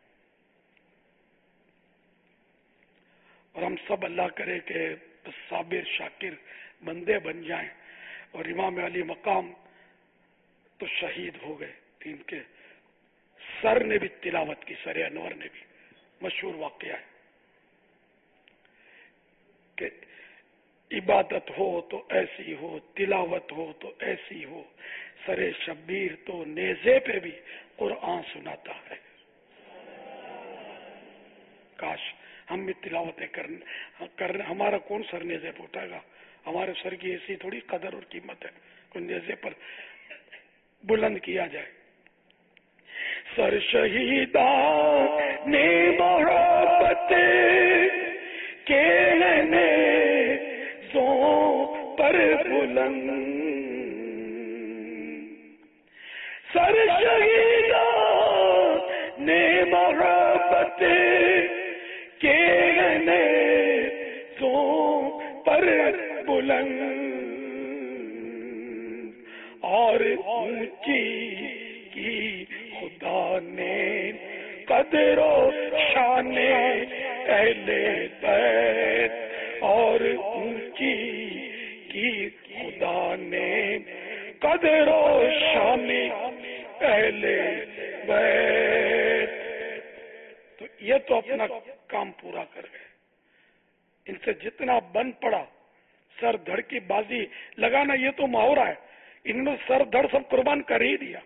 اور ہم سب اللہ کرے کہ صابر شاکر بندے بن جائیں. اور امام علی مقام تو شہید ہو گئے، ان کے سر نے بھی تلاوت کی، سر انور نے بھی. مشہور واقعہ ہے کہ عبادت ہو تو ایسی ہو، تلاوت ہو تو ایسی ہو، سر شبیر تو نیزے پہ بھی قرآن سناتا ہے. کاش ہم بھی تلاوتیں کرنے ہمارا کون سر نیزے پہ اٹھائے گا؟ ہمارے سر کی ایسی تھوڑی قدر اور قیمت ہے کوئی نیزے پر بلند کیا جائے. سر شہیدان نے محبت کے نیزوں پر بلند، سر شہیدان نے محبت کے نیزوں پر بلند اور اونچی کی خدا نے قدر و شان اہل بیت، اور اونچی کی خدا نے قدر و شان اہل بیت. تو یہ تو اپنا کام پورا کر گئے. ان سے جتنا بن پڑا سر دھڑ کی بازی لگانا، یہ تو محاورہ ہے. انہوں نے سر دھڑ سب قربان کر ہی دیا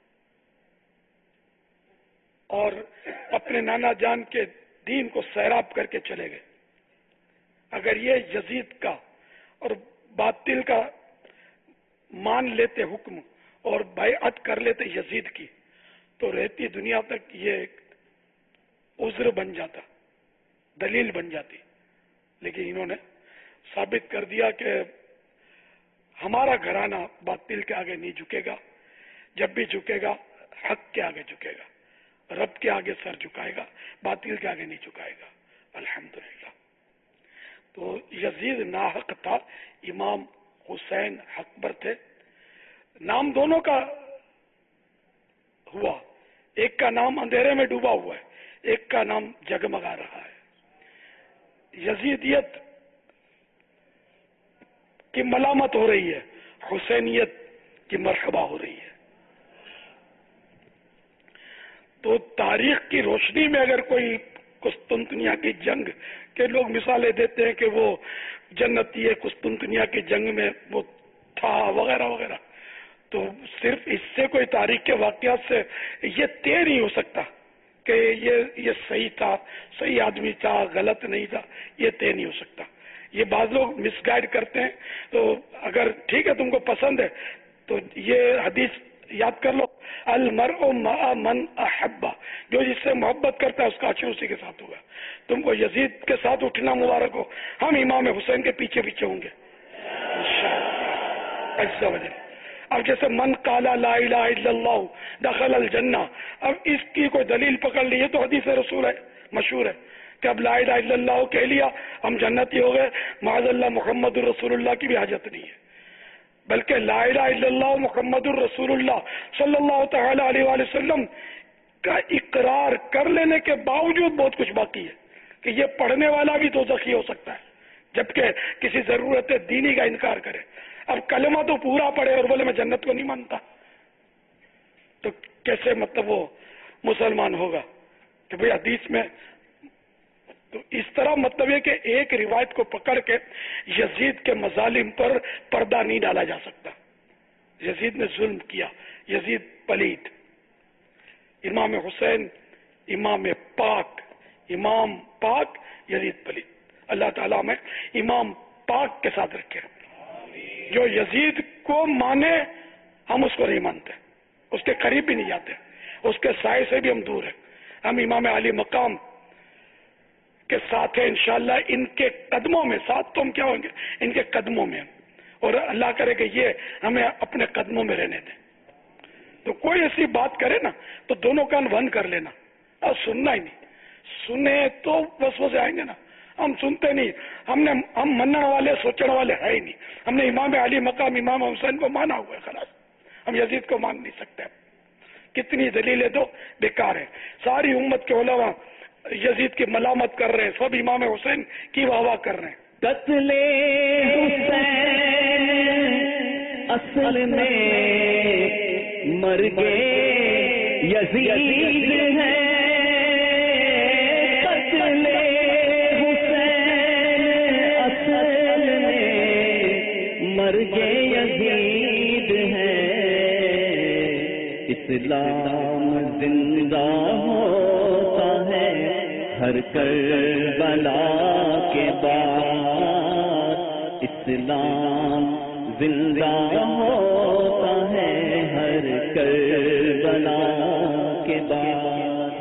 اور اپنے نانا جان کے دین کو سیراب کر کے چلے گئے. اگر یہ یزید کا اور باطل کا مان لیتے حکم اور بیعت کر لیتے یزید کی، تو رہتی دنیا تک یہ عذر بن جاتا، دلیل بن جاتی. لیکن انہوں نے ثابت کر دیا کہ ہمارا گھرانہ باطل کے آگے نہیں جھکے گا. جب بھی جھکے گا حق کے آگے جھکے گا، رب کے آگے سر جھکائے گا، باطل کے آگے نہیں جھکائے گا. الحمدللہ. تو یزید ناحق تھا، امام حسین حق پر تھے. نام دونوں کا ہوا، ایک کا نام اندھیرے میں ڈوبا ہوا ہے، ایک کا نام جگمگا رہا ہے. یزیدیت کی ملامت ہو رہی ہے، حسینیت کی مرحبا ہو رہی ہے. تو تاریخ کی روشنی میں اگر کوئی قسطنطنیہ کی جنگ کے لوگ مثالیں دیتے ہیں کہ وہ جنتی ہے، قسطنطنیہ کی جنگ میں وہ تھا وغیرہ وغیرہ، تو صرف اس سے کوئی تاریخ کے واقعات سے یہ طے نہیں ہو سکتا کہ یہ صحیح تھا، صحیح آدمی تھا، غلط نہیں تھا. یہ طے نہیں ہو سکتا. یہ بعض لوگ مس گائیڈ کرتے ہیں. تو اگر ٹھیک ہے تم کو پسند ہے تو یہ حدیث یاد کر لو، المرء مع من احب، جو جس سے محبت کرتا ہے اس کا اچھا اسی کے ساتھ ہوگا. تم کو یزید کے ساتھ اٹھنا مبارک ہو، ہم امام حسین کے پیچھے پیچھے ہوں گے انشاءاللہ عز و جل. اب جیسے من قال لا الہ الا اللہ دخل الجنہ، اب اس کی کوئی دلیل پکڑ لی، یہ تو حدیث رسول ہے، مشہور ہے کہ اب لا الہ الا اللہ کہہ لیا ہم جنتی ہو گئے، معاذ اللہ محمد الرسول اللہ کی بھی حاجت نہیں ہے، بلکہ لا الہ الا اللہ محمد الرسول اللہ صلی اللہ تعالی علیہ وآلہ وسلم کا اقرار کر لینے کے باوجود بہت کچھ باقی ہے کہ یہ پڑھنے والا بھی دوزخی ہو سکتا ہے جبکہ کسی ضرورت دینی کا انکار کرے۔ اب کلمہ تو پورا پڑھے اور بولے میں جنت کو نہیں مانتا، تو کیسے مطلب وہ مسلمان ہوگا کہ بھئی حدیث میں؟ تو اس طرح مطلب ہے کہ ایک روایت کو پکڑ کے یزید کے مظالم پر پردہ نہیں ڈالا جا سکتا۔ یزید نے ظلم کیا، یزید پلید، امام حسین امام پاک یزید پلید۔ اللہ تعالیٰ میں امام پاک کے ساتھ رکھے، جو یزید کو مانے ہم اس کو نہیں مانتے، اس کے قریب بھی نہیں جاتے، اس کے سائے سے بھی ہم دور ہیں، ہم امام علی مقام کے ساتھ ہیں انشاءاللہ، ان کے قدموں میں، ساتھ تو ہم کیا ہوں گے، ان کے قدموں میں، اور اللہ کرے کہ یہ ہمیں اپنے قدموں میں رہنے دیں۔ تو کوئی ایسی بات کرے نا تو دونوں کان بند کر لینا اور سننا ہی نہیں، سنے تو وسوسے آئیں گے نا، ہم سنتے نہیں، ہم منن والے سوچنے والے ہے ہی نہیں، ہم نے امام علی مقام امام حسین کو مانا ہوا ہے، خلاص ہم یزید کو مان نہیں سکتے۔ کتنی دلیلیں تو بیکار ہیں، ساری امت کے علماء یزید کی ملامت کر رہے ہیں، سب امام حسین کی واہ واہ کر رہے ہیں۔ قتل حسین اصل میں مرگ یزید ہے، قتل حسین اصل میں مرگ یزید ہے، اسلام زندہ ہوتا ہے ہر کربلا کے بعد، اسلام زندہ ہوتا ہے ہر کربلا کے بعد۔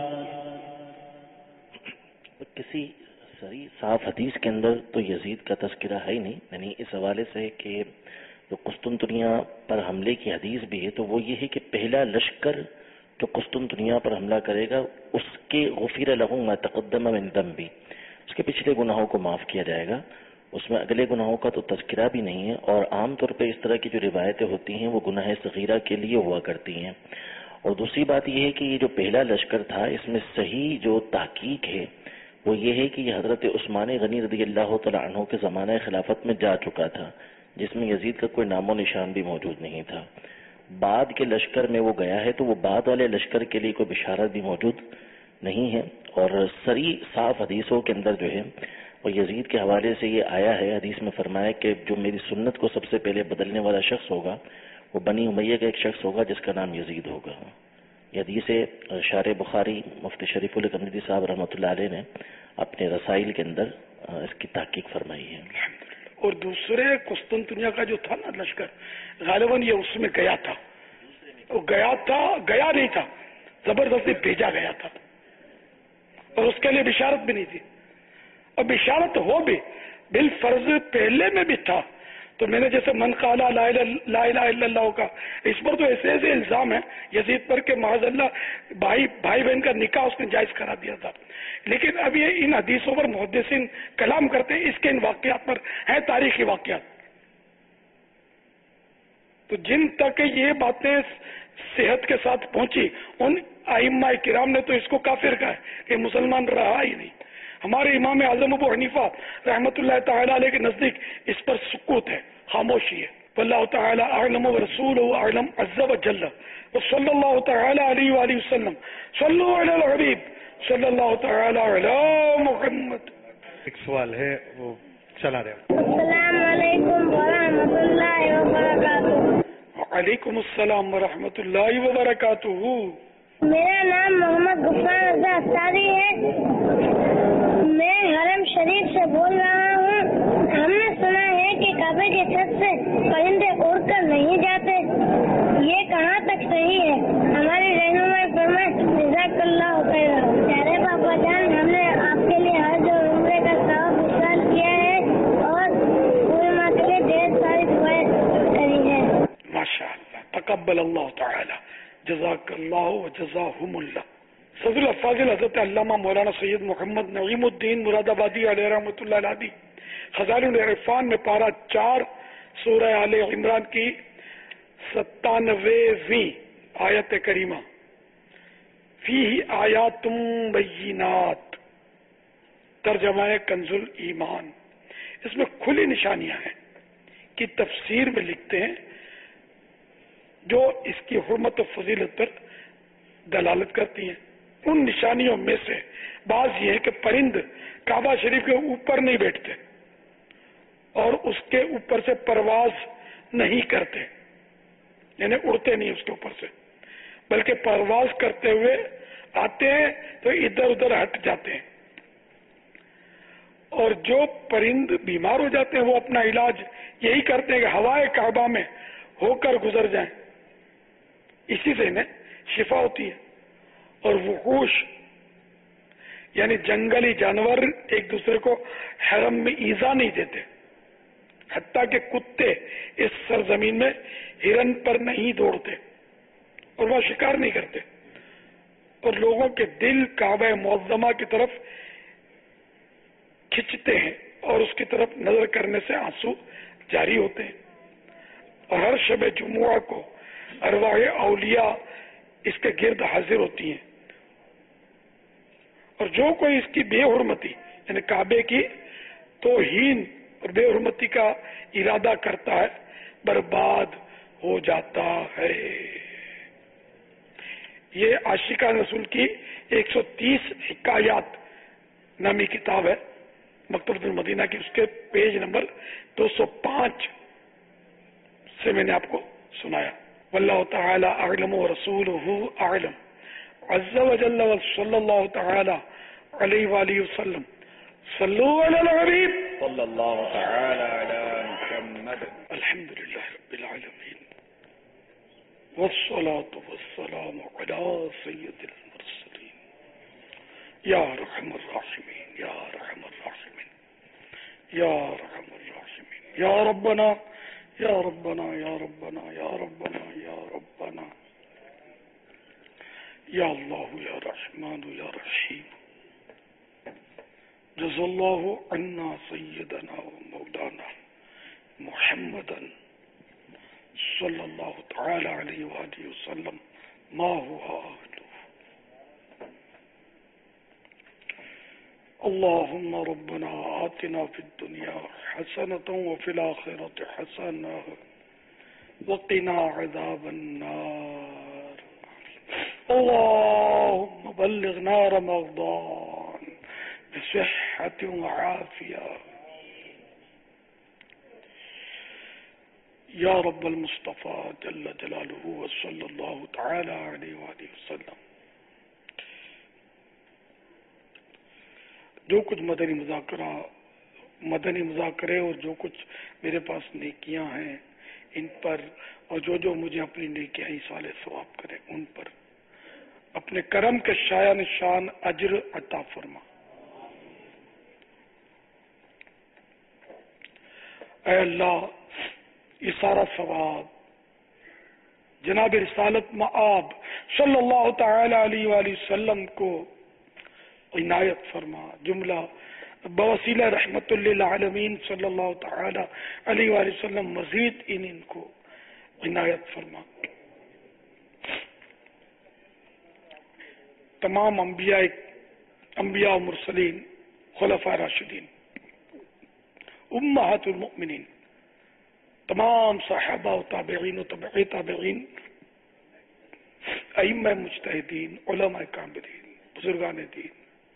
کسی صحیح صاف حدیث کے اندر تو یزید کا تذکرہ ہے ہی نہیں، یعنی اس حوالے سے کہ جو قسطنطنیہ پر حملے کی حدیث بھی ہے تو وہ یہ ہے کہ پہلا لشکر جو قسطنطنیہ پر حملہ کرے گا اس کے غفر لہ ما تقدم من ذنبی، اس کے پچھلے گناہوں کو معاف کیا جائے گا، اس میں اگلے گناہوں کا تو تذکرہ بھی نہیں ہے، اور عام طور پہ اس طرح کی جو روایتیں ہوتی ہیں وہ گناہ صغیرہ کے لیے ہوا کرتی ہیں۔ اور دوسری بات یہ ہے کہ یہ جو پہلا لشکر تھا اس میں صحیح جو تحقیق ہے وہ یہ ہے کہ یہ حضرت عثمان غنی رضی اللہ تعالیٰ عنہ کے زمانہ خلافت میں جا چکا تھا، جس میں یزید کا کوئی نام و نشان بھی موجود نہیں تھا۔ بعد کے لشکر میں وہ گیا ہے تو وہ بعد والے لشکر کے لیے کوئی بشارت بھی موجود نہیں ہے، اور صریح صاف حدیثوں کے اندر جو ہے وہ یزید کے حوالے سے یہ آیا ہے، حدیث میں فرمایا کہ جو میری سنت کو سب سے پہلے بدلنے والا شخص ہوگا وہ بنی امیہ کا ایک شخص ہوگا جس کا نام یزید ہوگا۔ یہ حدیث شارح بخاری مفتی شریف القمری صاحب رحمۃ اللہ علیہ نے اپنے رسائل کے اندر اس کی تحقیق فرمائی ہے۔ اور دوسرے قسطنطنیہ کا جو تھا نا لشکر، غالباً یہ اس میں گیا تھا، گیا نہیں تھا، زبردستی بھیجا گیا تھا، اور اس کے لیے بشارت بھی نہیں تھی، اور بشارت ہو بھی بالفرض پہلے میں بھی تھا۔ تو میں نے جیسے من قال لا الہ الا اللہ کا، اس پر تو ایسے ایسے الزام ہے یزید پر کہ معاذ اللہ بھائی بہن کا نکاح اس نے جائز کرا دیا تھا، لیکن اب یہ ان حدیثوں پر محدثین کلام کرتے ہیں، اس کے ان واقعات پر ہیں تاریخی واقعات، تو جن تک یہ باتیں صحت کے ساتھ پہنچی ان ائمہ کرام نے تو اس کو کافر کہا ہے کہ مسلمان رہا ہی نہیں۔ ہمارے امام اعظم ابو حنیفہ رحمۃ اللہ تعالی علیہ کے نزدیک اس پر سکوت ہے، خاموشی ہے۔ واللہ تعالی اعلم ورسولہ اعلم عز وجل، وصلی اللہ تعالی علیہ وآلہ وسلم، صلوا علی الحبیب صلی اللہ تعالی علی محمد۔ ایک سوال ہے وہ چلا رہے۔ السلام علیکم ورحمۃ اللہ وبرکاتہ۔ وعلیکم السلام ورحمۃ اللہ وبرکاتہ۔ میرا نام محمد غفار رضا اختاری ہے، میں حرم شریف سے بول رہا ہوں۔ ہم نے سنا ہے کہ کعبے کی چھت سے پرندے اڑ کر نہیں جاتے، یہ کہاں تک صحیح ہے؟ ہماری رہنمائی فرمائے، جزاک اللہ خیر۔ پیارے بابا جان، ہم نے آپ کے لیے حج اور عمرے کا ثواب وصال کیا ہے اور پورے ماہ کے لیے ڈھیر ساری دعائیں کری ہے۔ ماشاء اللہ صلی اللہ تعالی جزاک اللہ و جزاہم اللہ. صدر الافاضل حضرت علامہ مولانا سید محمد نعیم الدین مراد آبادی علیہ رحمۃ اللہ علیہ خزائن العرفان میں پارہ 4 سورہ آل عمران کی 97ویں آیت کریمہ فیہ آیات بینات، ترجمہ کنز الایمان، اس میں کھلی نشانیاں ہیں کی تفسیر میں لکھتے ہیں جو اس کی حرمت و فضیلت پر دلالت کرتی ہیں. ان نشانیوں میں سے بعض یہ ہے کہ پرند کعبہ شریف کے اوپر نہیں بیٹھتے اور اس کے اوپر سے پرواز نہیں کرتے، یعنی اڑتے نہیں اس کے اوپر سے، بلکہ پرواز کرتے ہوئے آتے ہیں تو ادھر ادھر ہٹ جاتے ہیں. اور جو پرند بیمار ہو جاتے ہیں وہ اپنا علاج یہی کرتے ہیں کہ ہوائے کعبہ میں ہو کر گزر جائیں، اسی سے انہیں شفا ہوتی ہے. اور وحوش یعنی جنگلی جانور ایک دوسرے کو حرم میں ایذا نہیں دیتے، حتیٰ کہ کتے اس سرزمین میں ہرن پر نہیں دوڑتے اور وہ شکار نہیں کرتے. اور لوگوں کے دل کعبہ معظمہ کی طرف کھنچتے ہیں اور اس کی طرف نظر کرنے سے آنسو جاری ہوتے ہیں. اور ہر شب جمعہ کو ارواح اولیاء اس کے گرد حاضر ہوتی ہیں. اور جو کوئی اس کی بے حرمتی یعنی کعبے کی توہین اور بے حرمتی کا ارادہ کرتا ہے برباد ہو جاتا ہے. یہ عاشقان رسول کی 130 حکایات نامی کتاب ہے مکتبۃ المدینہ کی، اس کے پیج نمبر 205 سے میں نے آپ کو سنایا. واللہ تعالی اعلم ورسولہ اعلم عز وجل صلی اللہ تعالی علیہ وآلہ وسلم. صلو علی الحبیب صلی اللہ تعالی علی محمد. الحمد للہ رب العالمین والصلاة والسلام علی سید المرسلین یا ارحم الراحمین یا ارحم الراحمین یا ارحم الراحمین یا ربنا یا ربنا یا ربنا یا ربنا یا ربنا یا اللہ یا رحمان یا رحیم. جزا اللہ عنا سیدنا و مولانا محمدا صلی اللہ تعالی علیہ وآلہ وسلم ما ہوا اہلہ. اللہم ربنا آتنا فی الدنیا حسنة وفی الآخرة حسنة وقنا عذاب النار. اللهم بلغنا رمضان بصحة وعافية یا رب المصطفى جل جلالہ وصلی اللہ تعالی علیہ وآلہ وسلم. جو کچھ مدنی مذاکرے اور جو کچھ میرے پاس نیکیاں ہیں ان پر، اور جو مجھے اپنی نیکیاں ایصال ثواب کرے ان پر اپنے کرم کے شایع نشان اجر عطا فرما. اے اللہ یہ سارا ثواب جناب رسالت مآب صلی اللہ تعالی علیہ وآلہ وسلم کو عنایت فرما. جملہ بوسیلہ رحمت للعالمین صلی اللہ تعالی علیہ وآلہ وسلم مزید ان کو عنایت فرما. تمام انبیاء و مرسلین، خلفاء راشدین، امہات المؤمنین، تمام صحابہ و تابعین و تبعی تابعین، ائمہ مجتہدین، علماء کاملین، بزرگان دین،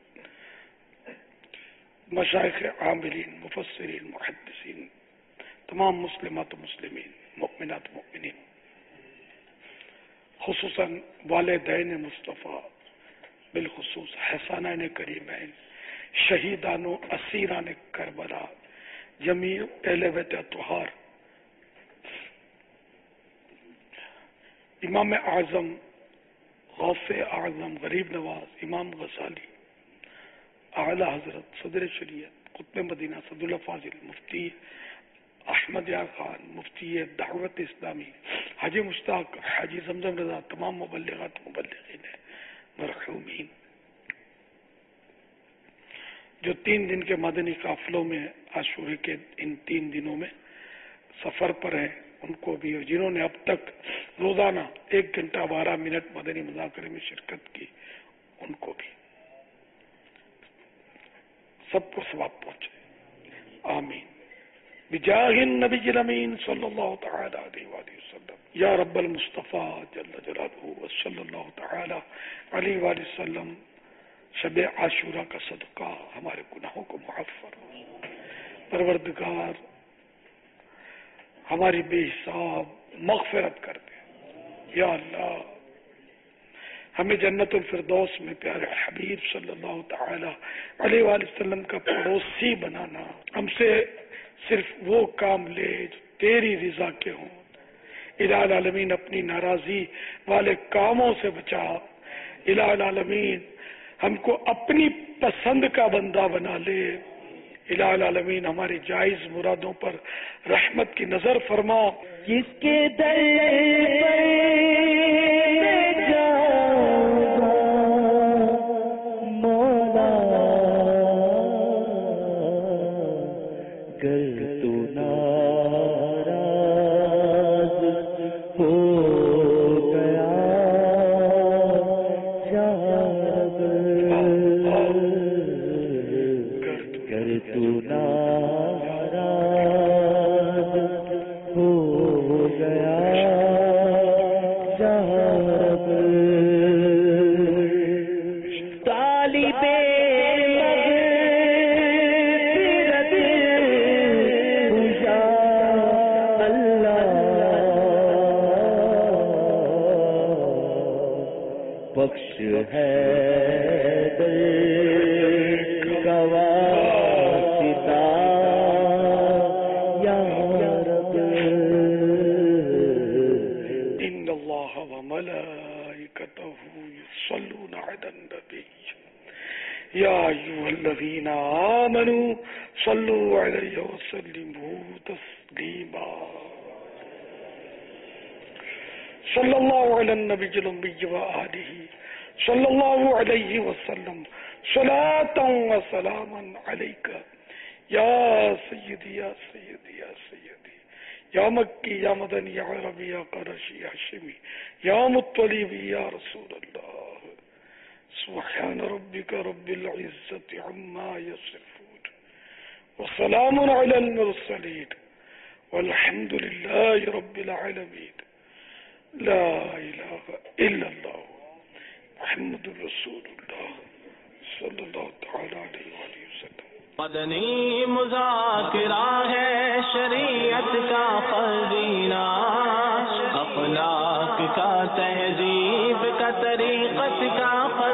مشائخ عاملین، مفسرین، محدثین، تمام مسلمات و مسلمین، مؤمنات و مؤمنین، خصوصاً والدین مصطفیٰ، بالخصوص حسنین کریمین، شہیدان و اسیران کربلا، جمیع اہل بیت اطہار، امام اعظم، غوث اعظم، غریب نواز، امام غزالی، اعلی حضرت صدر شریعت، قطب مدینہ صد اللہ فاضل، مفتی احمد یار خان، مفتی دعوت اسلامی، حاجی مشتاق، حاجی زمزم رضا، تمام مبلغات مبلغین مرحومین جو 3 دن کے مدنی قافلوں میں عاشورے کے ان 3 دنوں میں سفر پر ہیں ان کو بھی، اور جنہوں نے اب تک روزانہ 1 گھنٹہ 12 منٹ مدنی مذاکرے میں شرکت کی ان کو بھی، سب کو ثواب پہنچے، آمین بجاہ النبی الامین صلی اللہ تعالی علیہ وآلہ وسلم یا رب المصطفیٰ جل جلالہ وصلی اللہ تعالی علیہ وآلہ وسلم۔ شب عاشورہ کا صدقہ ہمارے گناہوں کو معاف فرما، پروردگار ہماری بے حساب مغفرت کر دے یا اللہ، ہمیں جنت الفردوس میں پیارے حبیب صلی اللہ تعالی علیہ وآلہ وسلم کا پڑوسی بنانا، ہم سے صرف وہ کام لے جو تیری رضا کے ہوں، الہ العالمین اپنی ناراضی والے کاموں سے بچا، الہ العالمین ہم کو اپنی پسند کا بندہ بنا لے، الہ العالمین ہماری جائز مرادوں پر رحمت کی نظر فرما، جس کے در مولا گر تو ناراض ہو گیا گر تو ناراض ہو گیا بخش ہے کا واسطہ یا رب، ان اللہ وملائکتہ یصلون علی النبی یا ایھا الذین آمنوا صلوا علیہ وسلموا تسلیما، صلی اللہ علی النبی الأمی وآلہ صلی اللہ علیہ وسلم صلاۃ و سلاما علیک یا سیدی یا سیدی یا سیدی یا مکی یا مدنی یا عربی یا قرشی یا ہاشمی یا مطلبی یا رسول اللہ، سبحان ربک رب العزت عما یصفون وسلام علی المرسلین والحمد للہ رب العالمین، لا الہ الا اللہ محمد رسول اللہ صلی اللہ تعالی علیہ وآلہ وسلم۔ مدنی مذاکرہ ہے شریعت کا قرینہ، اخلاق کا تہذیب کا طریقت کا